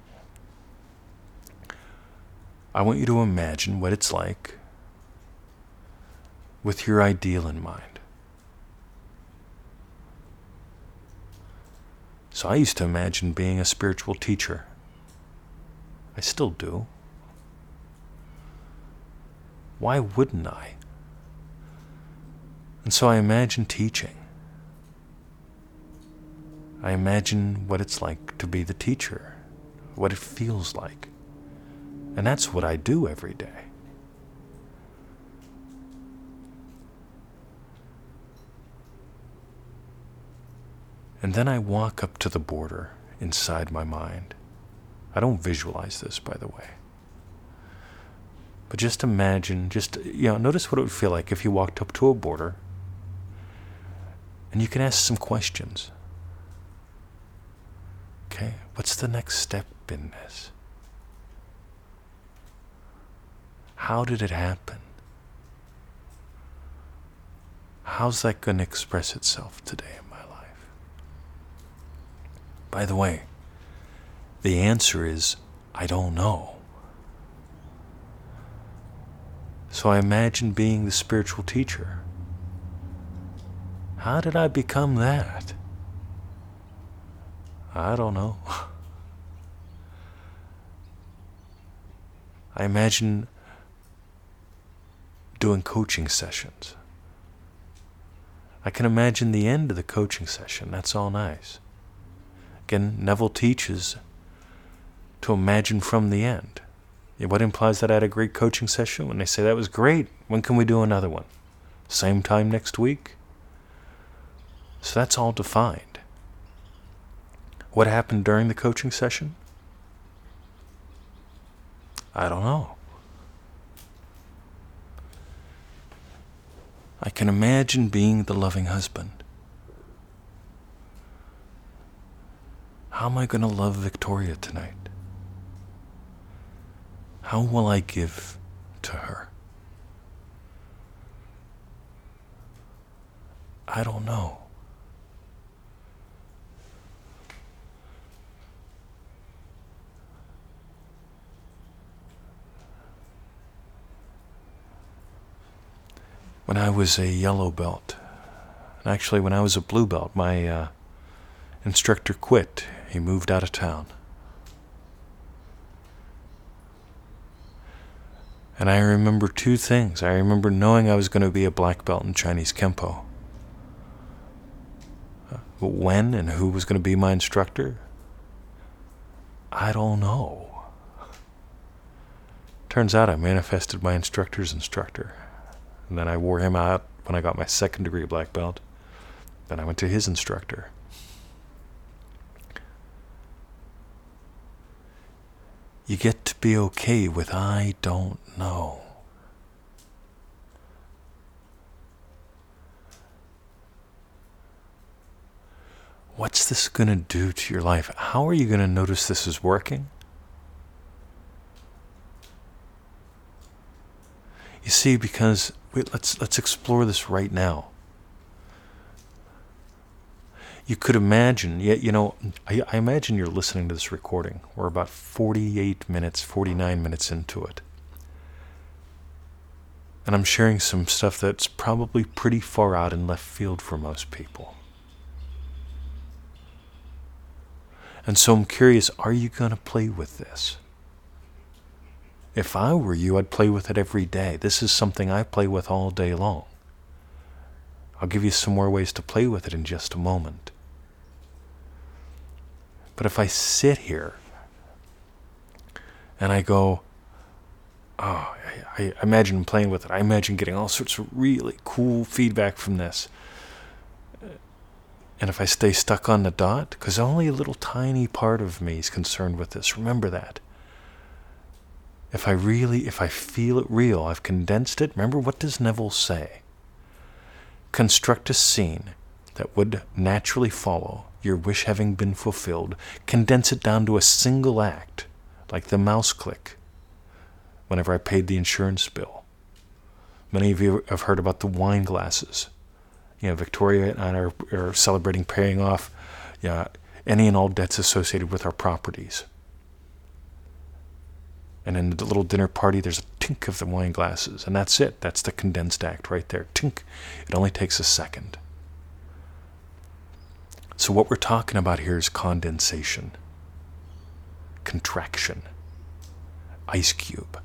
I want you to imagine what it's like with your ideal in mind. So I used to imagine being a spiritual teacher. I still do. Why wouldn't I? And so I imagine teaching. I imagine what it's like to be the teacher, what it feels like. And that's what I do every day. And then I walk up to the border inside my mind. I don't visualize this, by the way. But just imagine, just, you know, notice what it would feel like if you walked up to a border and you can ask some questions. Okay, what's the next step in this? How did it happen? How's that going to express itself today in my life? By the way, the answer is, I don't know. So I imagine being the spiritual teacher. How did I become that? I don't know. I imagine doing coaching sessions. I can imagine the end of the coaching session. That's all nice. Again, Neville teaches to imagine from the end. What implies that I had a great coaching session? When they say, that was great, when can we do another one? Same time next week? So that's all defined. What happened during the coaching session? I don't know. I can imagine being the loving husband. How am I going to love Victoria tonight? How will I give to her? I don't know. When I was a yellow belt, and actually when I was a blue belt, my uh, instructor quit. He moved out of town. And I remember two things. I remember knowing I was going to be a black belt in Chinese Kempo. But when and who was going to be my instructor? I don't know. Turns out I manifested my instructor's instructor. And then I wore him out when I got my second degree black belt. Then I went to his instructor. You get to be okay with I don't know. What's this going to do to your life? How are you going to notice this is working? You see, because wait, let's let's explore this right now. You could imagine, yeah, you know, I, I imagine you're listening to this recording. We're about forty-eight minutes, forty-nine minutes into it. And I'm sharing some stuff that's probably pretty far out in left field for most people. And so I'm curious, are you going to play with this? If I were you, I'd play with it every day. This is something I play with all day long. I'll give you some more ways to play with it in just a moment. But if I sit here and I go, oh, I, I imagine playing with it. I imagine getting all sorts of really cool feedback from this. And if I stay stuck on the dot, because only a little tiny part of me is concerned with this, remember that. If I really, if I feel it real, I've condensed it. Remember, what does Neville say? Construct a scene that would naturally follow your wish having been fulfilled. Condense it down to a single act like the mouse click whenever I paid the insurance bill. Many of you have heard about the wine glasses. You know, Victoria and I are, are celebrating paying off you know, any and all debts associated with our properties. And in the little dinner party, there's a tink of the wine glasses. And that's it. That's the condensed act right there. Tink. It only takes a second. So what we're talking about here is condensation, contraction, ice cube.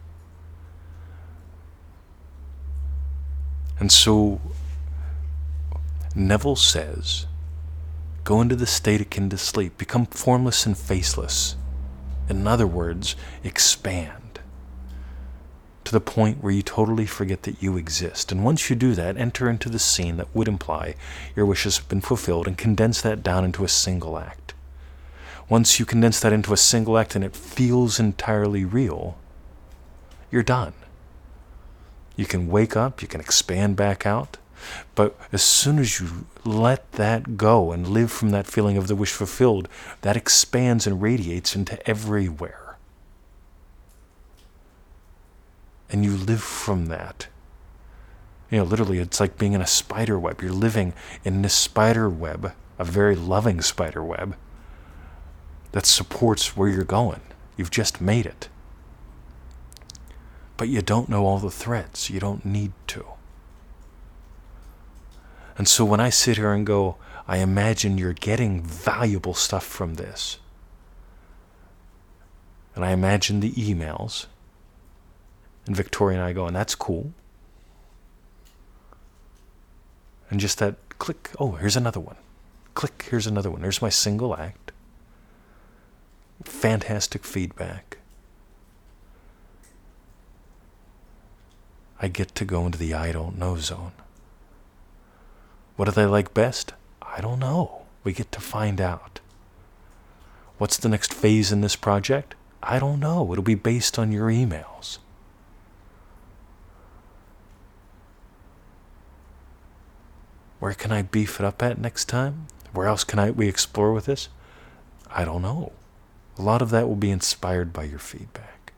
And so Neville says, go into the state akin to sleep, become formless and faceless. In other words, expand to the point where you totally forget that you exist. And once you do that, enter into the scene that would imply your wishes have been fulfilled and condense that down into a single act. Once you condense that into a single act and it feels entirely real, you're done. You can wake up, you can expand back out, but as soon as you let that go and live from that feeling of the wish fulfilled, that expands and radiates into everywhere. And you live from that. You know, literally, it's like being in a spider web. You're living in this spider web, a very loving spider web, that supports where you're going. You've just made it. But you don't know all the threads. You don't need to. And so when I sit here and go, I imagine you're getting valuable stuff from this. And I imagine the emails. And Victoria and I go, and that's cool. And just that click, oh, here's another one. Click, here's another one. There's my single act. Fantastic feedback. I get to go into the I don't know zone. What do they like best? I don't know. We get to find out. What's the next phase in this project? I don't know. It'll be based on your emails. Where can I beef it up at next time? Where else can I we explore with this? I don't know. A lot of that will be inspired by your feedback.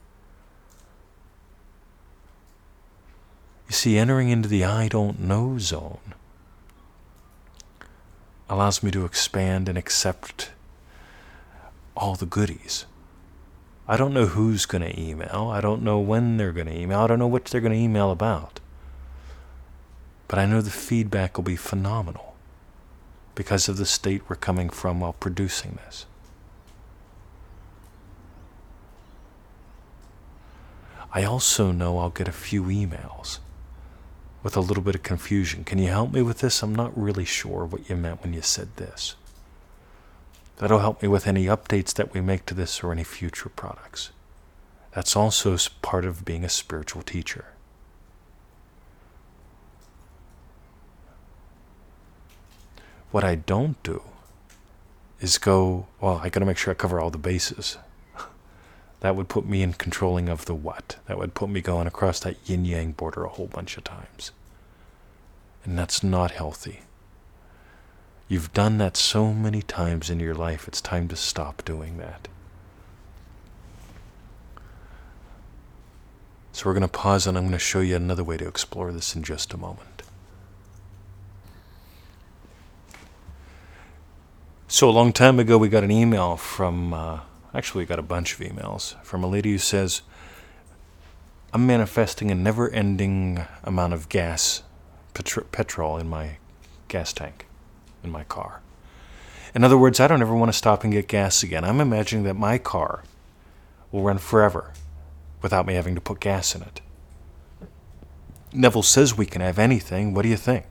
You see, entering into the I don't know zone allows me to expand and accept all the goodies. I don't know who's going to email. I don't know when they're going to email. I don't know what they're going to email about. But I know the feedback will be phenomenal because of the state we're coming from while producing this. I also know I'll get a few emails with a little bit of confusion. Can you help me with this? I'm not really sure what you meant when you said this. That'll help me with any updates that we make to this or any future products. That's also part of being a spiritual teacher. What I don't do is go, well, I got to make sure I cover all the bases. That would put me in controlling of the what. That would put me going across that yin-yang border a whole bunch of times. And that's not healthy. You've done that so many times in your life, it's time to stop doing that. So we're going to pause and I'm going to show you another way to explore this in just a moment. So a long time ago we got an email from... Uh, Actually, we got a bunch of emails from a lady who says, I'm manifesting a never-ending amount of gas, petro- petrol in my gas tank, in my car. In other words, I don't ever want to stop and get gas again. I'm imagining that my car will run forever without me having to put gas in it. Neville says we can have anything. What do you think?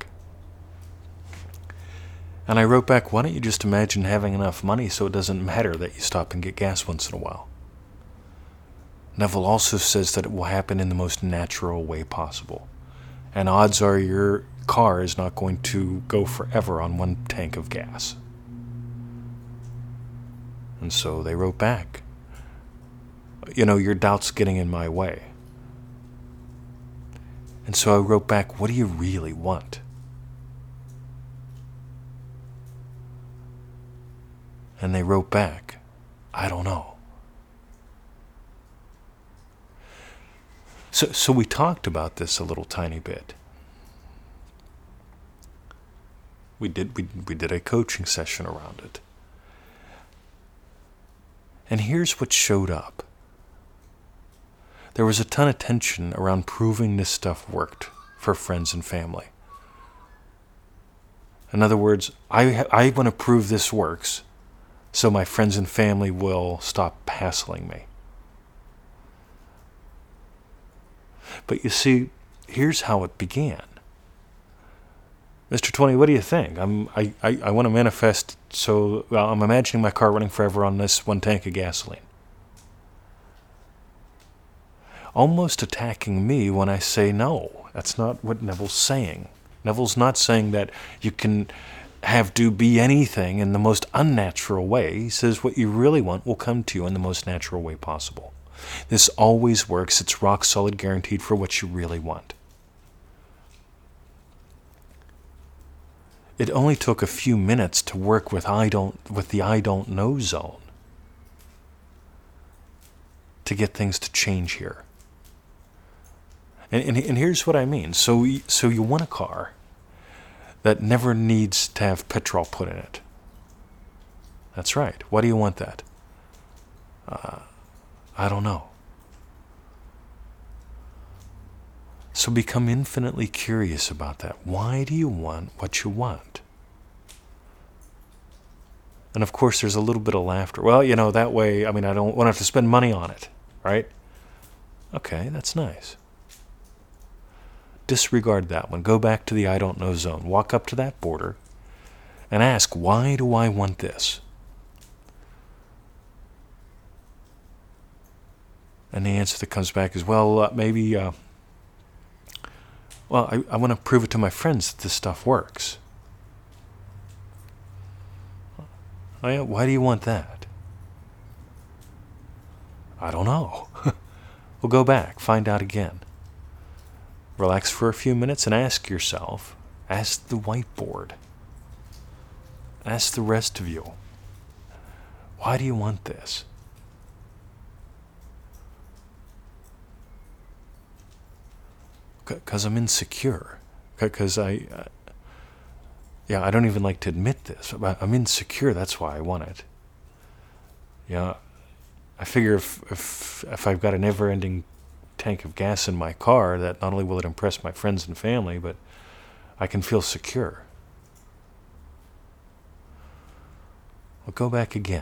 And I wrote back, why don't you just imagine having enough money so it doesn't matter that you stop and get gas once in a while? Neville also says that it will happen in the most natural way possible. And odds are your car is not going to go forever on one tank of gas. And so they wrote back, you know, your doubt's getting in my way. And so I wrote back, what do you really want? And they wrote back, I don't know. So, so we talked about this a little tiny bit. We did, we, we did a coaching session around it. And here's what showed up. There was a ton of tension around proving this stuff worked for friends and family. In other words, I, I want to prove this works so my friends and family will stop hassling me. But you see, here's how it began. Mister twenty, what do you think? I'm, I, I, I want to manifest, so well, I'm imagining my car running forever on this one tank of gasoline. Almost attacking me when I say no. That's not what Neville's saying. Neville's not saying that you can have do be anything in the most unnatural way. He says what you really want will come to you in the most natural way possible. This always works. It's rock solid, guaranteed for what you really want. It only took a few minutes to work with I don't with the I don't know zone to get things to change here. And, and, and here's what I mean. So, so you want a car that never needs to have petrol put in it. That's right. Why do you want that? Uh, I don't know. So become infinitely curious about that. Why do you want what you want? And of course, there's a little bit of laughter. Well, you know, that way, I mean, I don't want to have to spend money on it, right? Okay, that's nice. Disregard that one. Go back to the I don't know zone. Walk up to that border and ask, why do I want this? And the answer that comes back is, well, uh, maybe, uh, well, I, I want to prove it to my friends that this stuff works. Oh, yeah, why do you want that? I don't know. Well, go back. Find out again. Relax for a few minutes and ask yourself, ask the whiteboard, ask the rest of you, why do you want this? Because I'm insecure. Because I, uh, yeah, I don't even like to admit this, but I'm insecure, that's why I want it. Yeah, I figure if, if, if I've got a never-ending tank of gas in my car, that not only will it impress my friends and family, but I can feel secure. Well, go back again.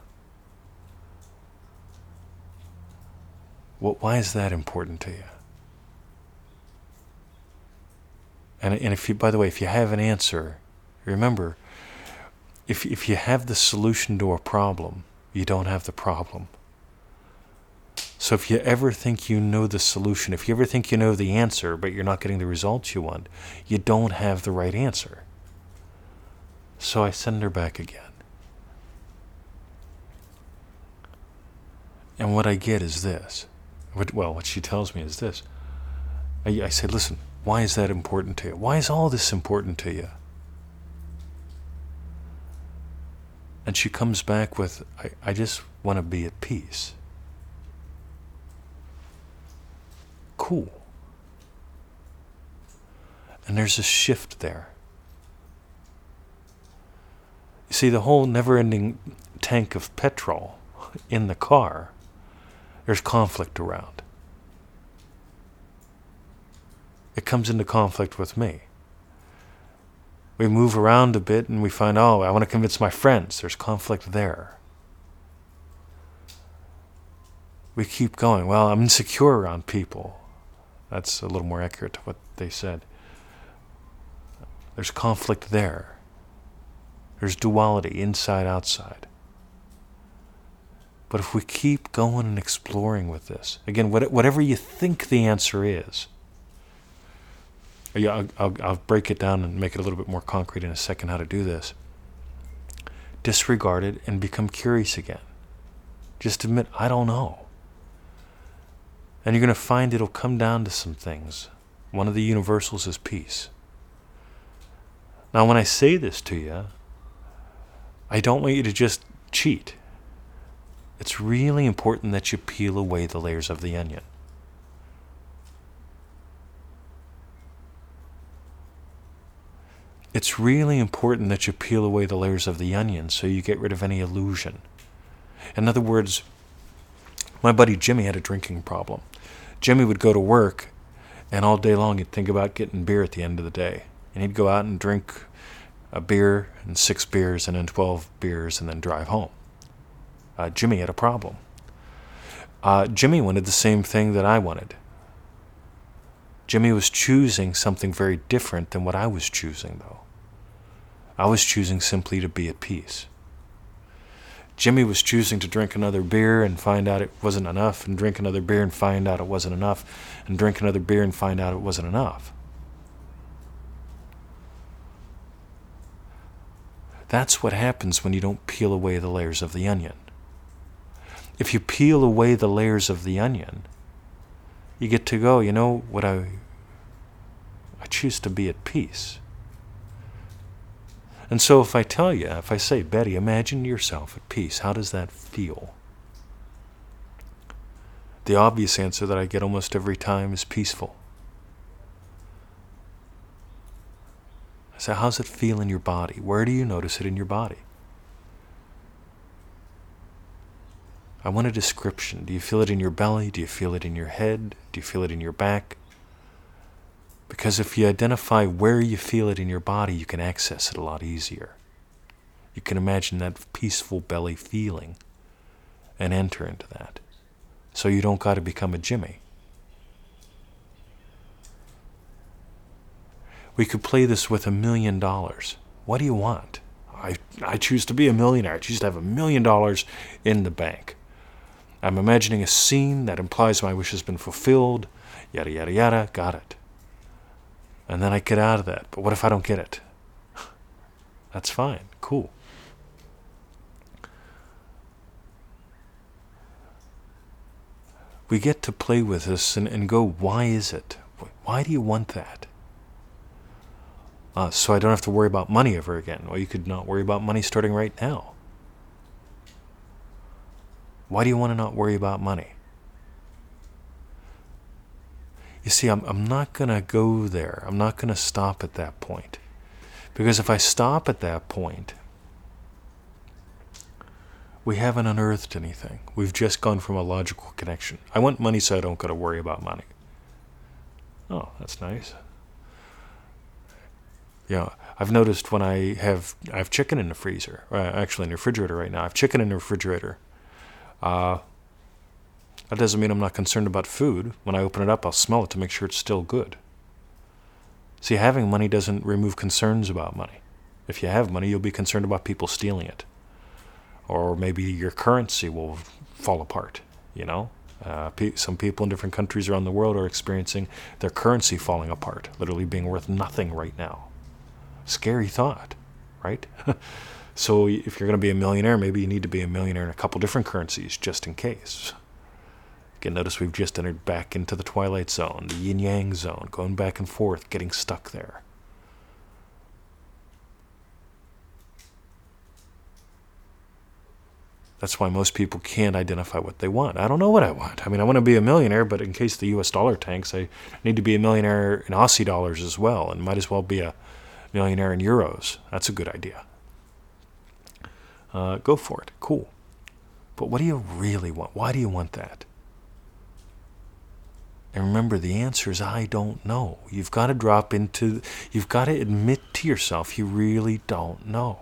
Well, why is that important to you? And, and if you, by the way, if you have an answer, remember, if if you have the solution to a problem, you don't have the problem. So if you ever think you know the solution, if you ever think you know the answer, but you're not getting the results you want, you don't have the right answer. So I send her back again. And what I get is this. What, well, what she tells me is this. I, I say, listen, why is that important to you? Why is all this important to you? And she comes back with, I, I just want to be at peace. Cool. And there's a shift there. You see, the whole never-ending tank of petrol in the car, there's conflict around. It comes into conflict with me. We move around a bit and we find, oh, I want to convince my friends. There's conflict there. We keep going. Well, I'm insecure around people. That's a little more accurate to what they said. There's conflict there. There's duality, inside, outside. But if we keep going and exploring with this, again, whatever you think the answer is, yeah, I'll, I'll, I'll break it down and make it a little bit more concrete in a second how to do this. Disregard it and become curious again. Just admit, I don't know. And you're going to find it'll come down to some things. One of the universals is peace. Now, when I say this to you, I don't want you to just cheat. It's really important that you peel away the layers of the onion. It's really important that you peel away the layers of the onion so you get rid of any illusion. In other words, my buddy Jimmy had a drinking problem. Jimmy would go to work, and all day long he'd think about getting beer at the end of the day. And he'd go out and drink a beer, and six beers, and then twelve beers, and then drive home. Uh, Jimmy had a problem. Uh, Jimmy wanted the same thing that I wanted. Jimmy was choosing something very different than what I was choosing, though. I was choosing simply to be at peace. Jimmy was choosing to drink another beer and find out it wasn't enough, and drink another beer and find out it wasn't enough, and drink another beer and find out it wasn't enough. That's what happens when you don't peel away the layers of the onion. If you peel away the layers of the onion, you get to go, you know what, I I choose to be at peace. And so if I tell you, if I say, Betty, imagine yourself at peace, how does that feel? The obvious answer that I get almost every time is peaceful. I say, how's it feel in your body? Where do you notice it in your body? I want a description. Do you feel it in your belly? Do you feel it in your head? Do you feel it in your back? Because if you identify where you feel it in your body, you can access it a lot easier. You can imagine that peaceful belly feeling and enter into that. So you don't got to become a Jimmy. We could play this with a million dollars. What do you want? I, I choose to be a millionaire. I choose to have a million dollars in the bank. I'm imagining a scene that implies my wish has been fulfilled. Yada, yada, yada. Got it. And then I get out of that. But what if I don't get it? That's fine. Cool. We get to play with this and, and go, why is it? Why do you want that? Uh, so I don't have to worry about money ever again. Well, you could not worry about money starting right now. Why do you want to not worry about money? You see, I'm, I'm not going to go there. I'm not going to stop at that point. Because if I stop at that point, we haven't unearthed anything. We've just gone from a logical connection. I want money so I don't got to worry about money. Oh, that's nice. Yeah, I've noticed when I have I have chicken in the freezer, uh, actually in the refrigerator right now. I have chicken in the refrigerator. Uh, that doesn't mean I'm not concerned about food. When I open it up, I'll smell it to make sure it's still good. See, having money doesn't remove concerns about money. If you have money, you'll be concerned about people stealing it. Or maybe your currency will fall apart, you know? Uh, pe- some people in different countries around the world are experiencing their currency falling apart, literally being worth nothing right now. Scary thought, right? So if you're going to be a millionaire, maybe you need to be a millionaire in a couple different currencies, just in case. Again, notice we've just entered back into the twilight zone, the yin-yang zone, going back and forth, getting stuck there. That's why most people can't identify what they want. I don't know what I want. I mean, I want to be a millionaire, but in case the U S dollar tanks, I need to be a millionaire in Aussie dollars as well, and might as well be a millionaire in euros. That's a good idea. Uh, go for it. Cool. But what do you really want? Why do you want that? And remember, the answer is I don't know. You've got to drop into, you've got to admit to yourself you really don't know.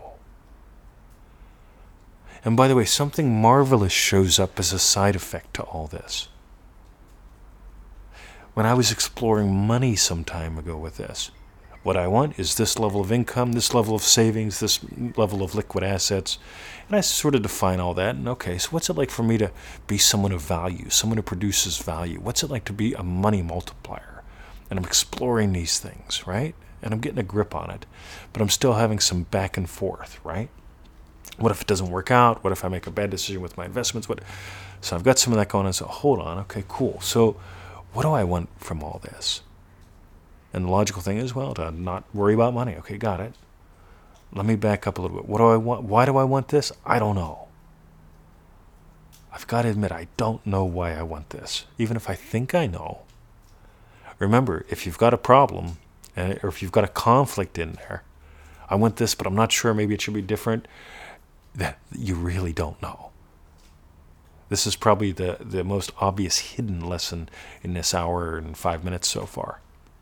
And by the way, something marvelous shows up as a side effect to all this. When I was exploring money some time ago with this, what I want is this level of income, this level of savings, this level of liquid assets. And I sort of define all that. And okay, so what's it like for me to be someone of value, someone who produces value? What's it like to be a money multiplier? And I'm exploring these things, right? And I'm getting a grip on it. But I'm still having some back and forth, right? What if it doesn't work out? What if I make a bad decision with my investments? What? So I've got some of that going on. So hold on. Okay, cool. So what do I want from all this? And the logical thing is, well, to not worry about money. Okay, got it. Let me back up a little bit. What do I want? Why do I want this? I don't know. I've got to admit, I don't know why I want this, even if I think I know. Remember, if you've got a problem, or if you've got a conflict in there, I want this, but I'm not sure. Maybe it should be different. That you really don't know. This is probably the, the most obvious hidden lesson in this hour and five minutes so far.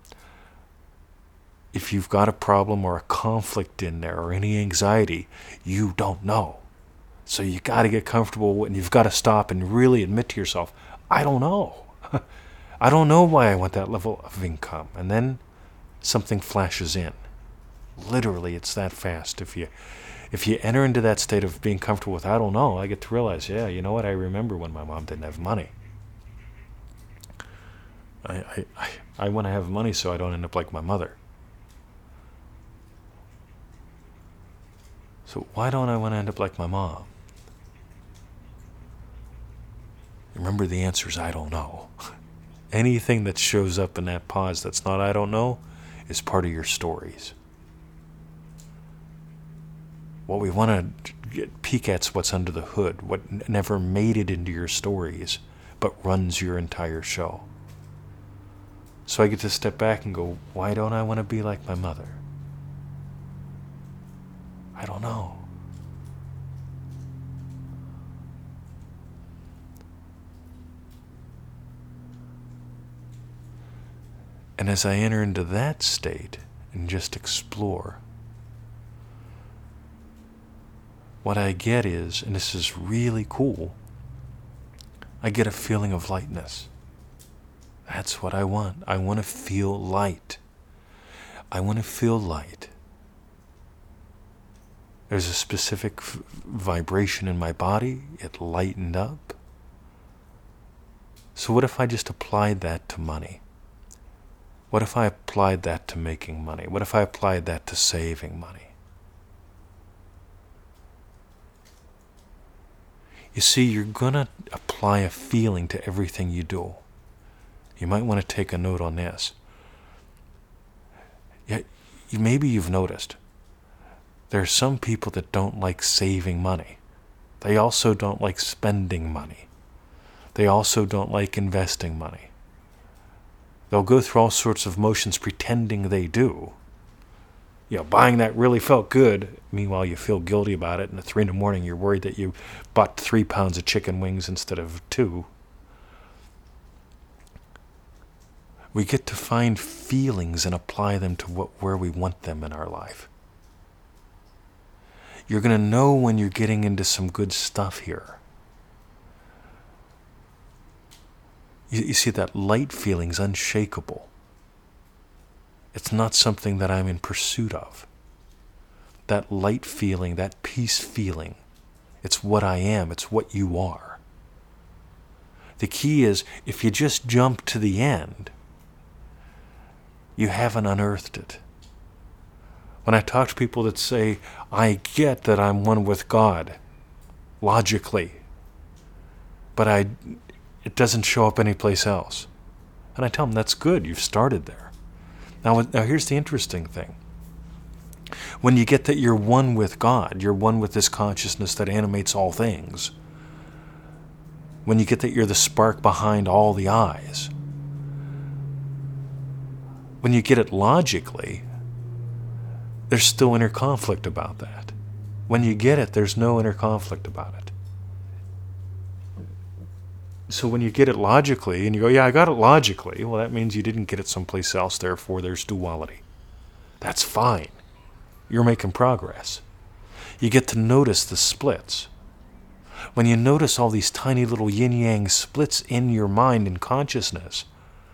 If you've got a problem or a conflict in there or any anxiety, you don't know. So you got to get comfortable and you've got to stop and really admit to yourself, I don't know. I don't know why I want that level of income. And then something flashes in. Literally, it's that fast. If you if you enter into that state of being comfortable with, I don't know, I get to realize, yeah, you know what? I remember when my mom didn't have money. I, I, I, I want to have money so I don't end up like my mother. So why don't I want to end up like my mom? Remember, the answer is I don't know. Anything that shows up in that pause that's not I don't know is part of your stories. What we want to get, peek at is what's under the hood, what n- never made it into your stories, but runs your entire show. So I get to step back and go, why don't I want to be like my mother? I don't know. And as I enter into that state and just explore, what I get is, and this is really cool, I get a feeling of lightness. That's what I want. I want to feel light. I want to feel light. There's a specific f- vibration in my body. It lightened up. So what if I just applied that to money? What if I applied that to making money? What if I applied that to saving money? You see, you're going to apply a feeling to everything you do. You might want to take a note on this. Yeah, you, maybe you've noticed there are some people that don't like saving money. They also don't like spending money. They also don't like investing money. They'll go through all sorts of motions pretending they do. You know, buying that really felt good. Meanwhile, you feel guilty about it. And at three in the morning, you're worried that you bought three pounds of chicken wings instead of two. We get to find feelings and apply them to what, where we want them in our life. You're going to know when you're getting into some good stuff here. You, you see, that light feeling's unshakable. It's not something that I'm in pursuit of. That light feeling, that peace feeling, it's what I am, it's what you are. The key is, if you just jump to the end, you haven't unearthed it. When I talk to people that say, I get that I'm one with God, logically, but I, it doesn't show up anyplace else. And I tell them, that's good, you've started there. Now, now here's the interesting thing. When you get that you're one with God, you're one with this consciousness that animates all things, when you get that you're the spark behind all the eyes, when you get it logically, there's still inner conflict about that. When you get it, there's no inner conflict about it. So when you get it logically, and you go, yeah, I got it logically, well, that means you didn't get it someplace else, therefore there's duality. That's fine. You're making progress. You get to notice the splits. When you notice all these tiny little yin-yang splits in your mind and consciousness,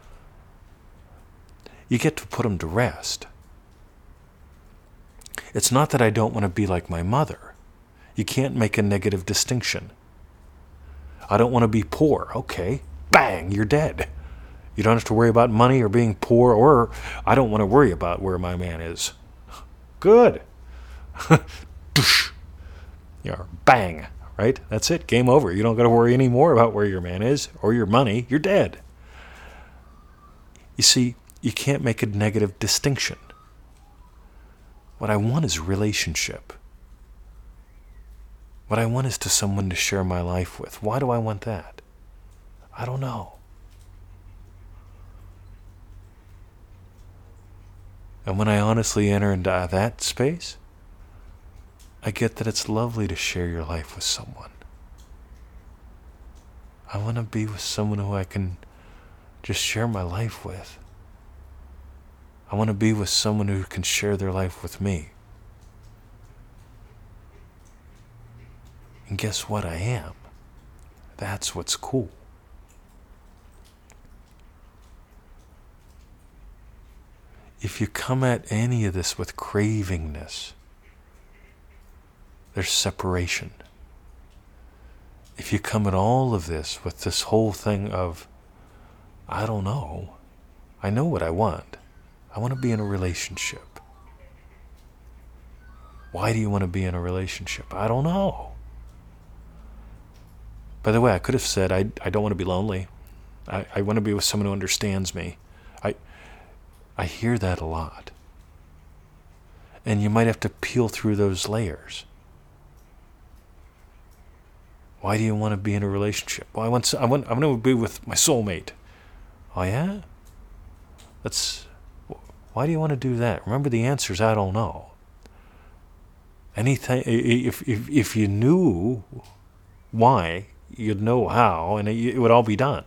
you get to put them to rest. It's not that I don't want to be like my mother. You can't make a negative distinction. I don't want to be poor. Okay, bang, you're dead. You don't have to worry about money or being poor, or I don't want to worry about where my man is. Good. Yeah, bang, right? That's it, game over. You don't got to worry anymore about where your man is or your money. You're dead. You see, you can't make a negative distinction. What I want is relationship. What I want is to someone to share my life with. Why do I want that? I don't know. And when I honestly enter into that space, I get that it's lovely to share your life with someone. I want to be with someone who I can just share my life with. I want to be with someone who can share their life with me. And guess what? I am. That's what's cool. If you come at any of this with cravingness, there's separation. If you come at all of this with this whole thing of, I don't know, I know what I want. I want to be in a relationship. Why do you want to be in a relationship? I don't know. By the way, I could have said, I, I don't want to be lonely. I, I want to be with someone who understands me. I, I hear that a lot. And you might have to peel through those layers. Why do you want to be in a relationship? Well, I want, I want, I want to be with my soulmate. Oh yeah? That's, why do you want to do that? Remember, the answer is I don't know. Anything, if if if you knew why, you'd know how, and it, it would all be done.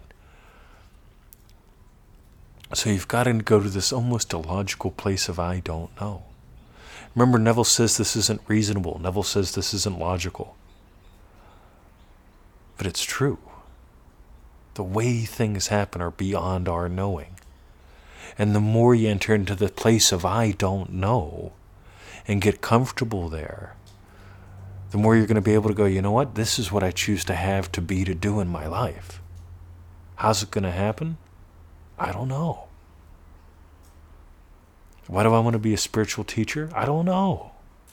So you've got to go to this almost illogical place of I don't know. Remember, Neville says this isn't reasonable. Neville says this isn't logical. But it's true. The way things happen are beyond our knowing. And the more you enter into the place of I don't know and get comfortable there, the more you're going to be able to go, you know what? This is what I choose to have, to be, to do in my life. How's it going to happen? I don't know. Why do I want to be a spiritual teacher? I don't know.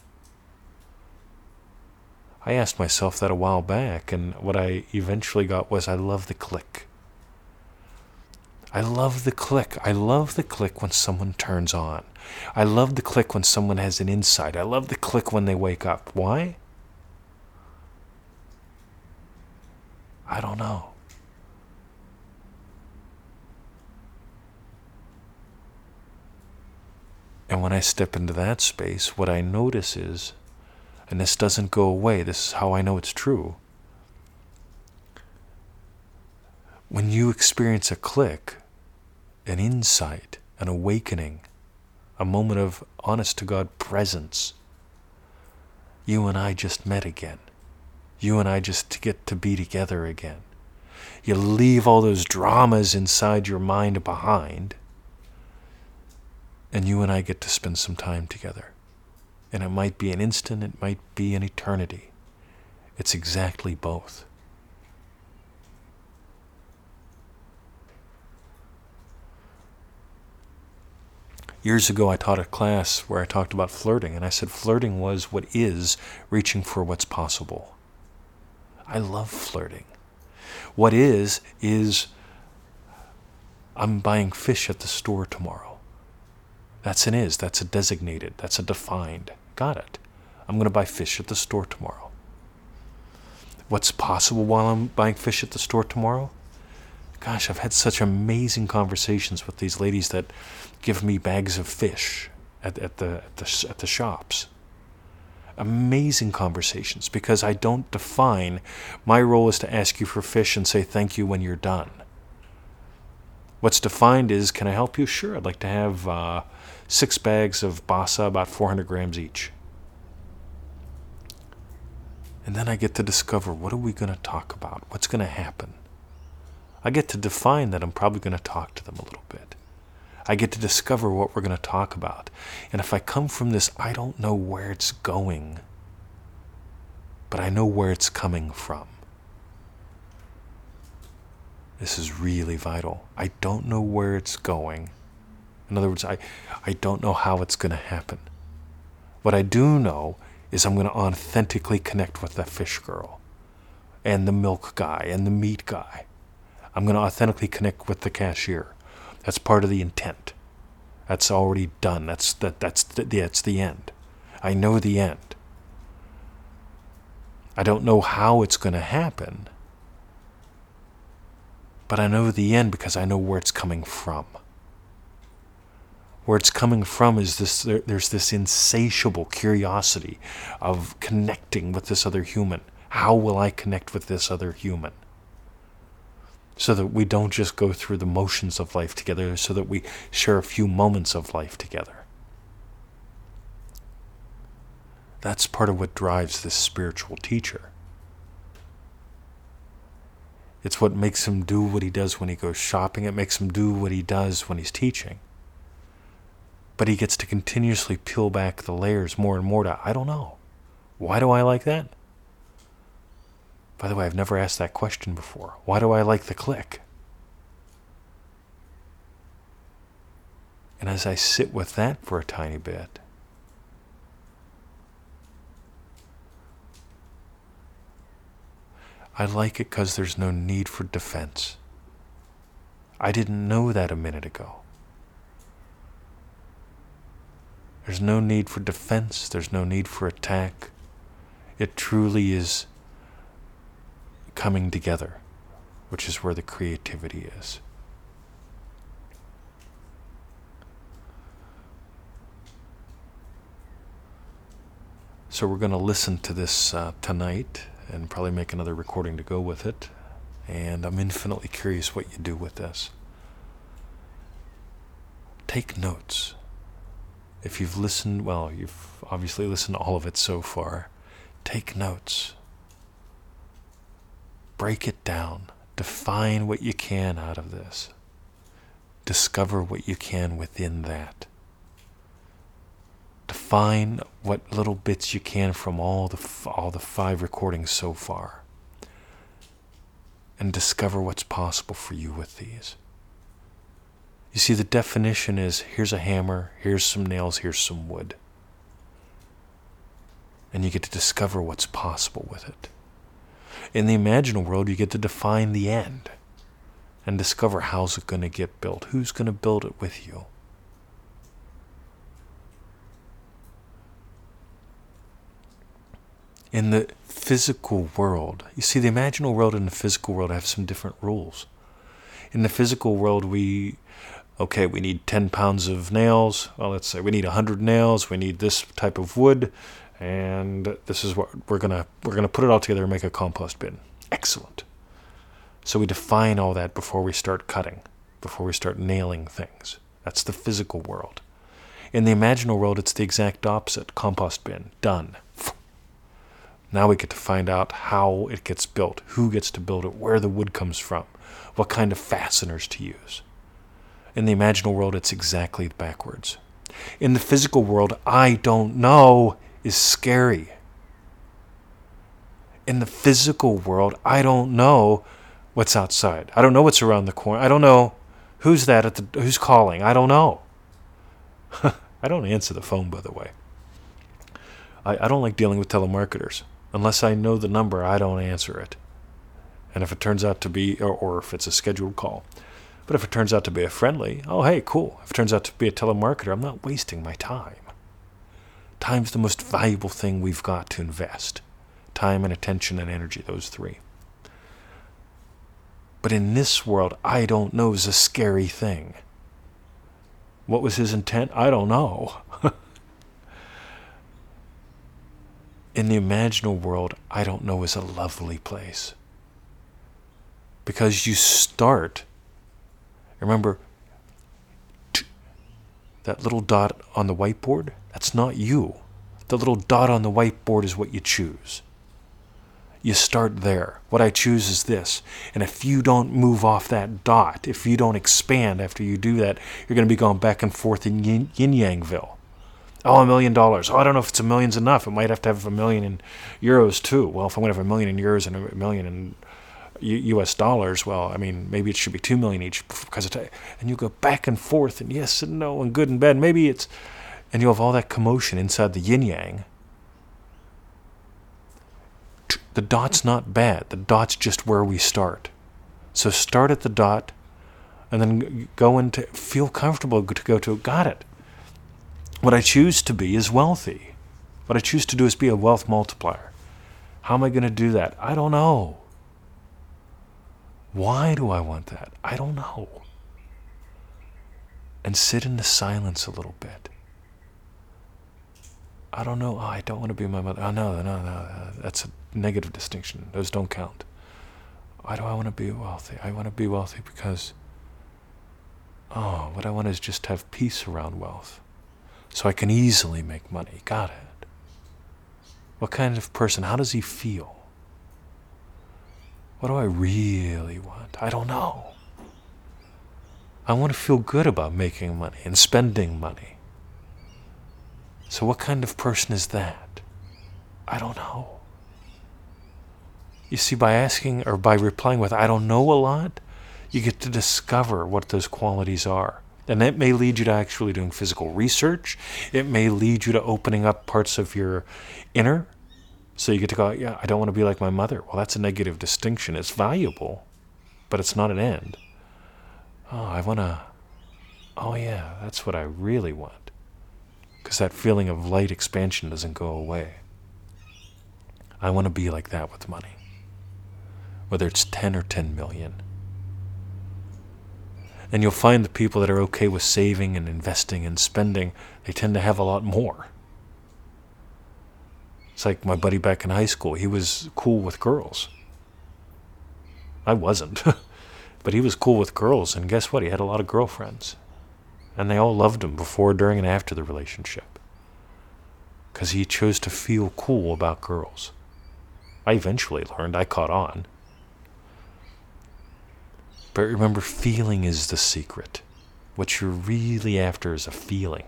I asked myself that a while back, and what I eventually got was I love the click. I love the click. I love the click when someone turns on. I love the click when someone has an insight. I love the click when they wake up. Why? I don't know. And when I step into that space, what I notice is, and this doesn't go away, this is how I know it's true. When you experience a click, an insight, an awakening, a moment of honest-to-God presence, you and I just met again. You and I just get to be together again. You leave all those dramas inside your mind behind, and you and I get to spend some time together. And it might be an instant, it might be an eternity. It's exactly both. Years ago, I taught a class where I talked about flirting, and I said flirting was what is reaching for what's possible. I love flirting. What is, is I'm buying fish at the store tomorrow. That's an is, that's a designated, that's a defined. Got it. I'm going to buy fish at the store tomorrow. What's possible while I'm buying fish at the store tomorrow? Gosh, I've had such amazing conversations with these ladies that give me bags of fish at, at the at the at the shops. Amazing conversations, because I don't define. My role is to ask you for fish and say thank you when you're done. What's defined is, can I help you? Sure, I'd like to have uh, six bags of basa, about four hundred grams each. And then I get to discover, what are we going to talk about? What's going to happen? I get to define that I'm probably going to talk to them a little bit. I get to discover what we're going to talk about. And if I come from this, I don't know where it's going, but I know where it's coming from. This is really vital. I don't know where it's going. In other words, I, I don't know how it's going to happen. What I do know is I'm going to authentically connect with that fish girl and the milk guy and the meat guy. I'm going to authentically connect with the cashier. That's part of the intent. That's already done. That's that. That's the, that's the end. I know the end. I don't know how it's going to happen, but I know the end because I know where it's coming from. Where it's coming from is this, there, there's this insatiable curiosity of connecting with this other human. How will I connect with this other human? So that we don't just go through the motions of life together, so that we share a few moments of life together. That's part of what drives this spiritual teacher. It's what makes him do what he does when he goes shopping. It makes him do what he does when he's teaching. But he gets to continuously peel back the layers more and more to, I don't know. Why do I like that? By the way, I've never asked that question before. Why do I like the click? And as I sit with that for a tiny bit, I like it because there's no need for defense. I didn't know that a minute ago. There's no need for defense. There's no need for attack. It truly is coming together, which is where the creativity is. So we're going to listen to this uh, tonight and probably make another recording to go with it. And I'm infinitely curious what you do with this. Take notes. If you've listened, well, you've obviously listened to all of it so far. Take notes. Break it down. Define what you can out of this. Discover what you can within that. Define what little bits you can from all the all the five recordings so far. And discover what's possible for you with these. You see, the definition is, here's a hammer, here's some nails, here's some wood. And you get to discover what's possible with it. In the imaginal world, you get to define the end and discover how's it going to get built. Who's going to build it with you? In the physical world, you see, the imaginal world and the physical world have some different rules. In the physical world, we, okay, we need ten pounds of nails. Well, let's say we need one hundred nails. We need this type of wood. And this is what we're gonna we're gonna put it all together and make a compost bin. Excellent. So we define all that before we start cutting, before we start nailing things. That's the physical world. In the imaginal world, it's the exact opposite. Compost bin, done. Now we get to find out how it gets built, who gets to build it, where the wood comes from, what kind of fasteners to use. In the imaginal world, it's exactly backwards. In the physical world, I don't know is scary. In the physical world, I don't know what's outside. I don't know what's around the corner. I don't know who's that at the who's calling. I don't know. I don't answer the phone, by the way. I, I don't like dealing with telemarketers. Unless I know the number, I don't answer it. And if it turns out to be, or, or if it's a scheduled call. But if it turns out to be a friendly, oh, hey, cool. If it turns out to be a telemarketer, I'm not wasting my time. Time's the most valuable thing we've got to invest. Time and attention and energy, those three. But in this world, I don't know is a scary thing. What was his intent? I don't know. In the imaginal world, I don't know is a lovely place. Because you start, remember, that little dot on the whiteboard, that's not you. The little dot on the whiteboard is what you choose. You start there. What I choose is this. And if you don't move off that dot, if you don't expand after you do that, you're going to be going back and forth in yin- yin-yangville. Oh, a million dollars. Oh, I don't know if it's a million's enough. It might have to have a million in euros too. Well, if I'm going to have a million in euros and a million in U S dollars, well, I mean, maybe it should be two million each because it's, and you go back and forth and yes and no and good and bad. Maybe it's, and you have all that commotion inside the yin-yang. The dot's not bad. The dot's just where we start. So start at the dot and then go into, feel comfortable to go to, got it. What I choose to be is wealthy. What I choose to do is be a wealth multiplier. How am I going to do that? I don't know. Why do I want that? I don't know. and sit in the silence a little bit. I don't know. Oh, I don't want to be my mother. Oh, no, no, no. That's a negative distinction. Those don't count. Why do I want to be wealthy? I want to be wealthy because, oh, what I want is just have peace around wealth. So I can easily make money. Got it. What kind of person? How does he feel? What do I really want? I don't know. I want to feel good about making money and spending money. So what kind of person is that? I don't know. You see, by asking or by replying with I don't know a lot, you get to discover what those qualities are. And that may lead you to actually doing physical research. It may lead you to opening up parts of your inner. So you get to go, yeah, I don't want to be like my mother. Well, that's a negative distinction. It's valuable, but it's not an end. Oh, I want to, oh yeah, that's what I really want. Because that feeling of light expansion doesn't go away. I want to be like that with money. Whether it's ten or ten million. And you'll find the people that are okay with saving and investing and spending, they tend to have a lot more. It's like my buddy back in high school. He was cool with girls. I wasn't. But he was cool with girls, and guess what? He had a lot of girlfriends. And they all loved him before, during, and after the relationship. Because he chose to feel cool about girls. I eventually learned. I caught on. But remember, feeling is the secret. What you're really after is a feeling.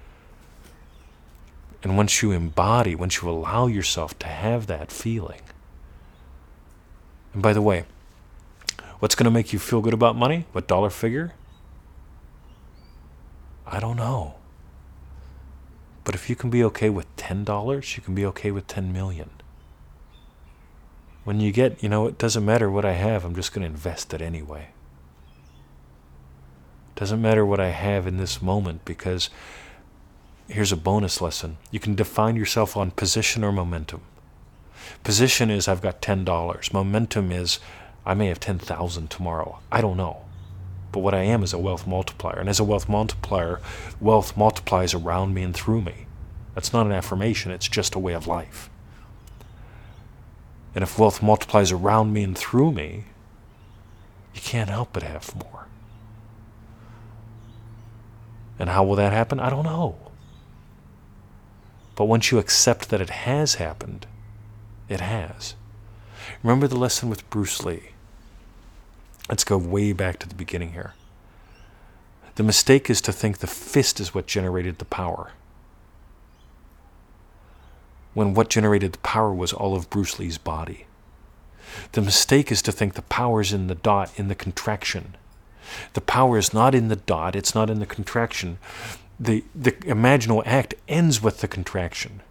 And once you embody, once you allow yourself to have that feeling. And by the way, what's going to make you feel good about money? What dollar figure? I don't know. But if you can be okay with ten dollars, you can be okay with ten million. When you get, you know, it doesn't matter what I have, I'm just going to invest it anyway. It doesn't matter what I have in this moment, because here's a bonus lesson. You can define yourself on position or momentum. Position is I've got ten dollars. Momentum is I may have ten thousand tomorrow. I don't know. But what I am is a wealth multiplier. And as a wealth multiplier, wealth multiplies around me and through me. That's not an affirmation. It's just a way of life. And if wealth multiplies around me and through me, you can't help but have more. And how will that happen? I don't know. But once you accept that it has happened, it has. Remember the lesson with Bruce Lee. Let's go way back to the beginning here. The mistake is to think the fist is what generated the power, when what generated the power was all of Bruce Lee's body. The mistake is to think the power is in the dot, in the contraction. The power is not in the dot, it's not in the contraction. The, the imaginal act ends with the contraction.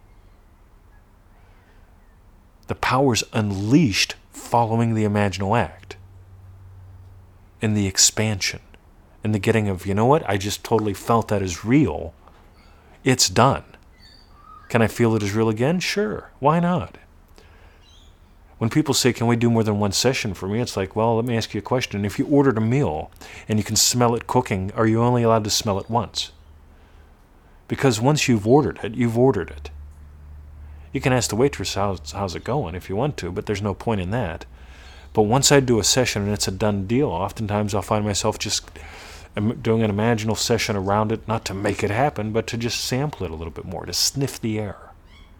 The power is unleashed following the imaginal act. In the expansion. In the getting of, you know what, I just totally felt that is real. It's done. Can I feel it as real again? Sure. Why not? When people say, can we do more than one session for me? It's like, well, let me ask you a question. If you ordered a meal and you can smell it cooking, are you only allowed to smell it once? Because once you've ordered it, you've ordered it. You can ask the waitress, how's, how's it going, if you want to, but there's no point in that. But once I do a session and it's a done deal, oftentimes I'll find myself just doing an imaginal session around it, not to make it happen, but to just sample it a little bit more, to sniff the air.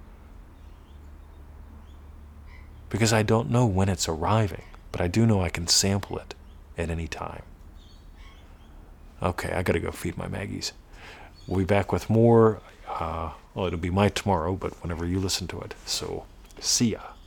Because I don't know when it's arriving, but I do know I can sample it at any time. Okay, I gotta go feed my Maggies. We'll be back with more. Uh, well, it'll be my tomorrow, but whenever you listen to it. So, see ya.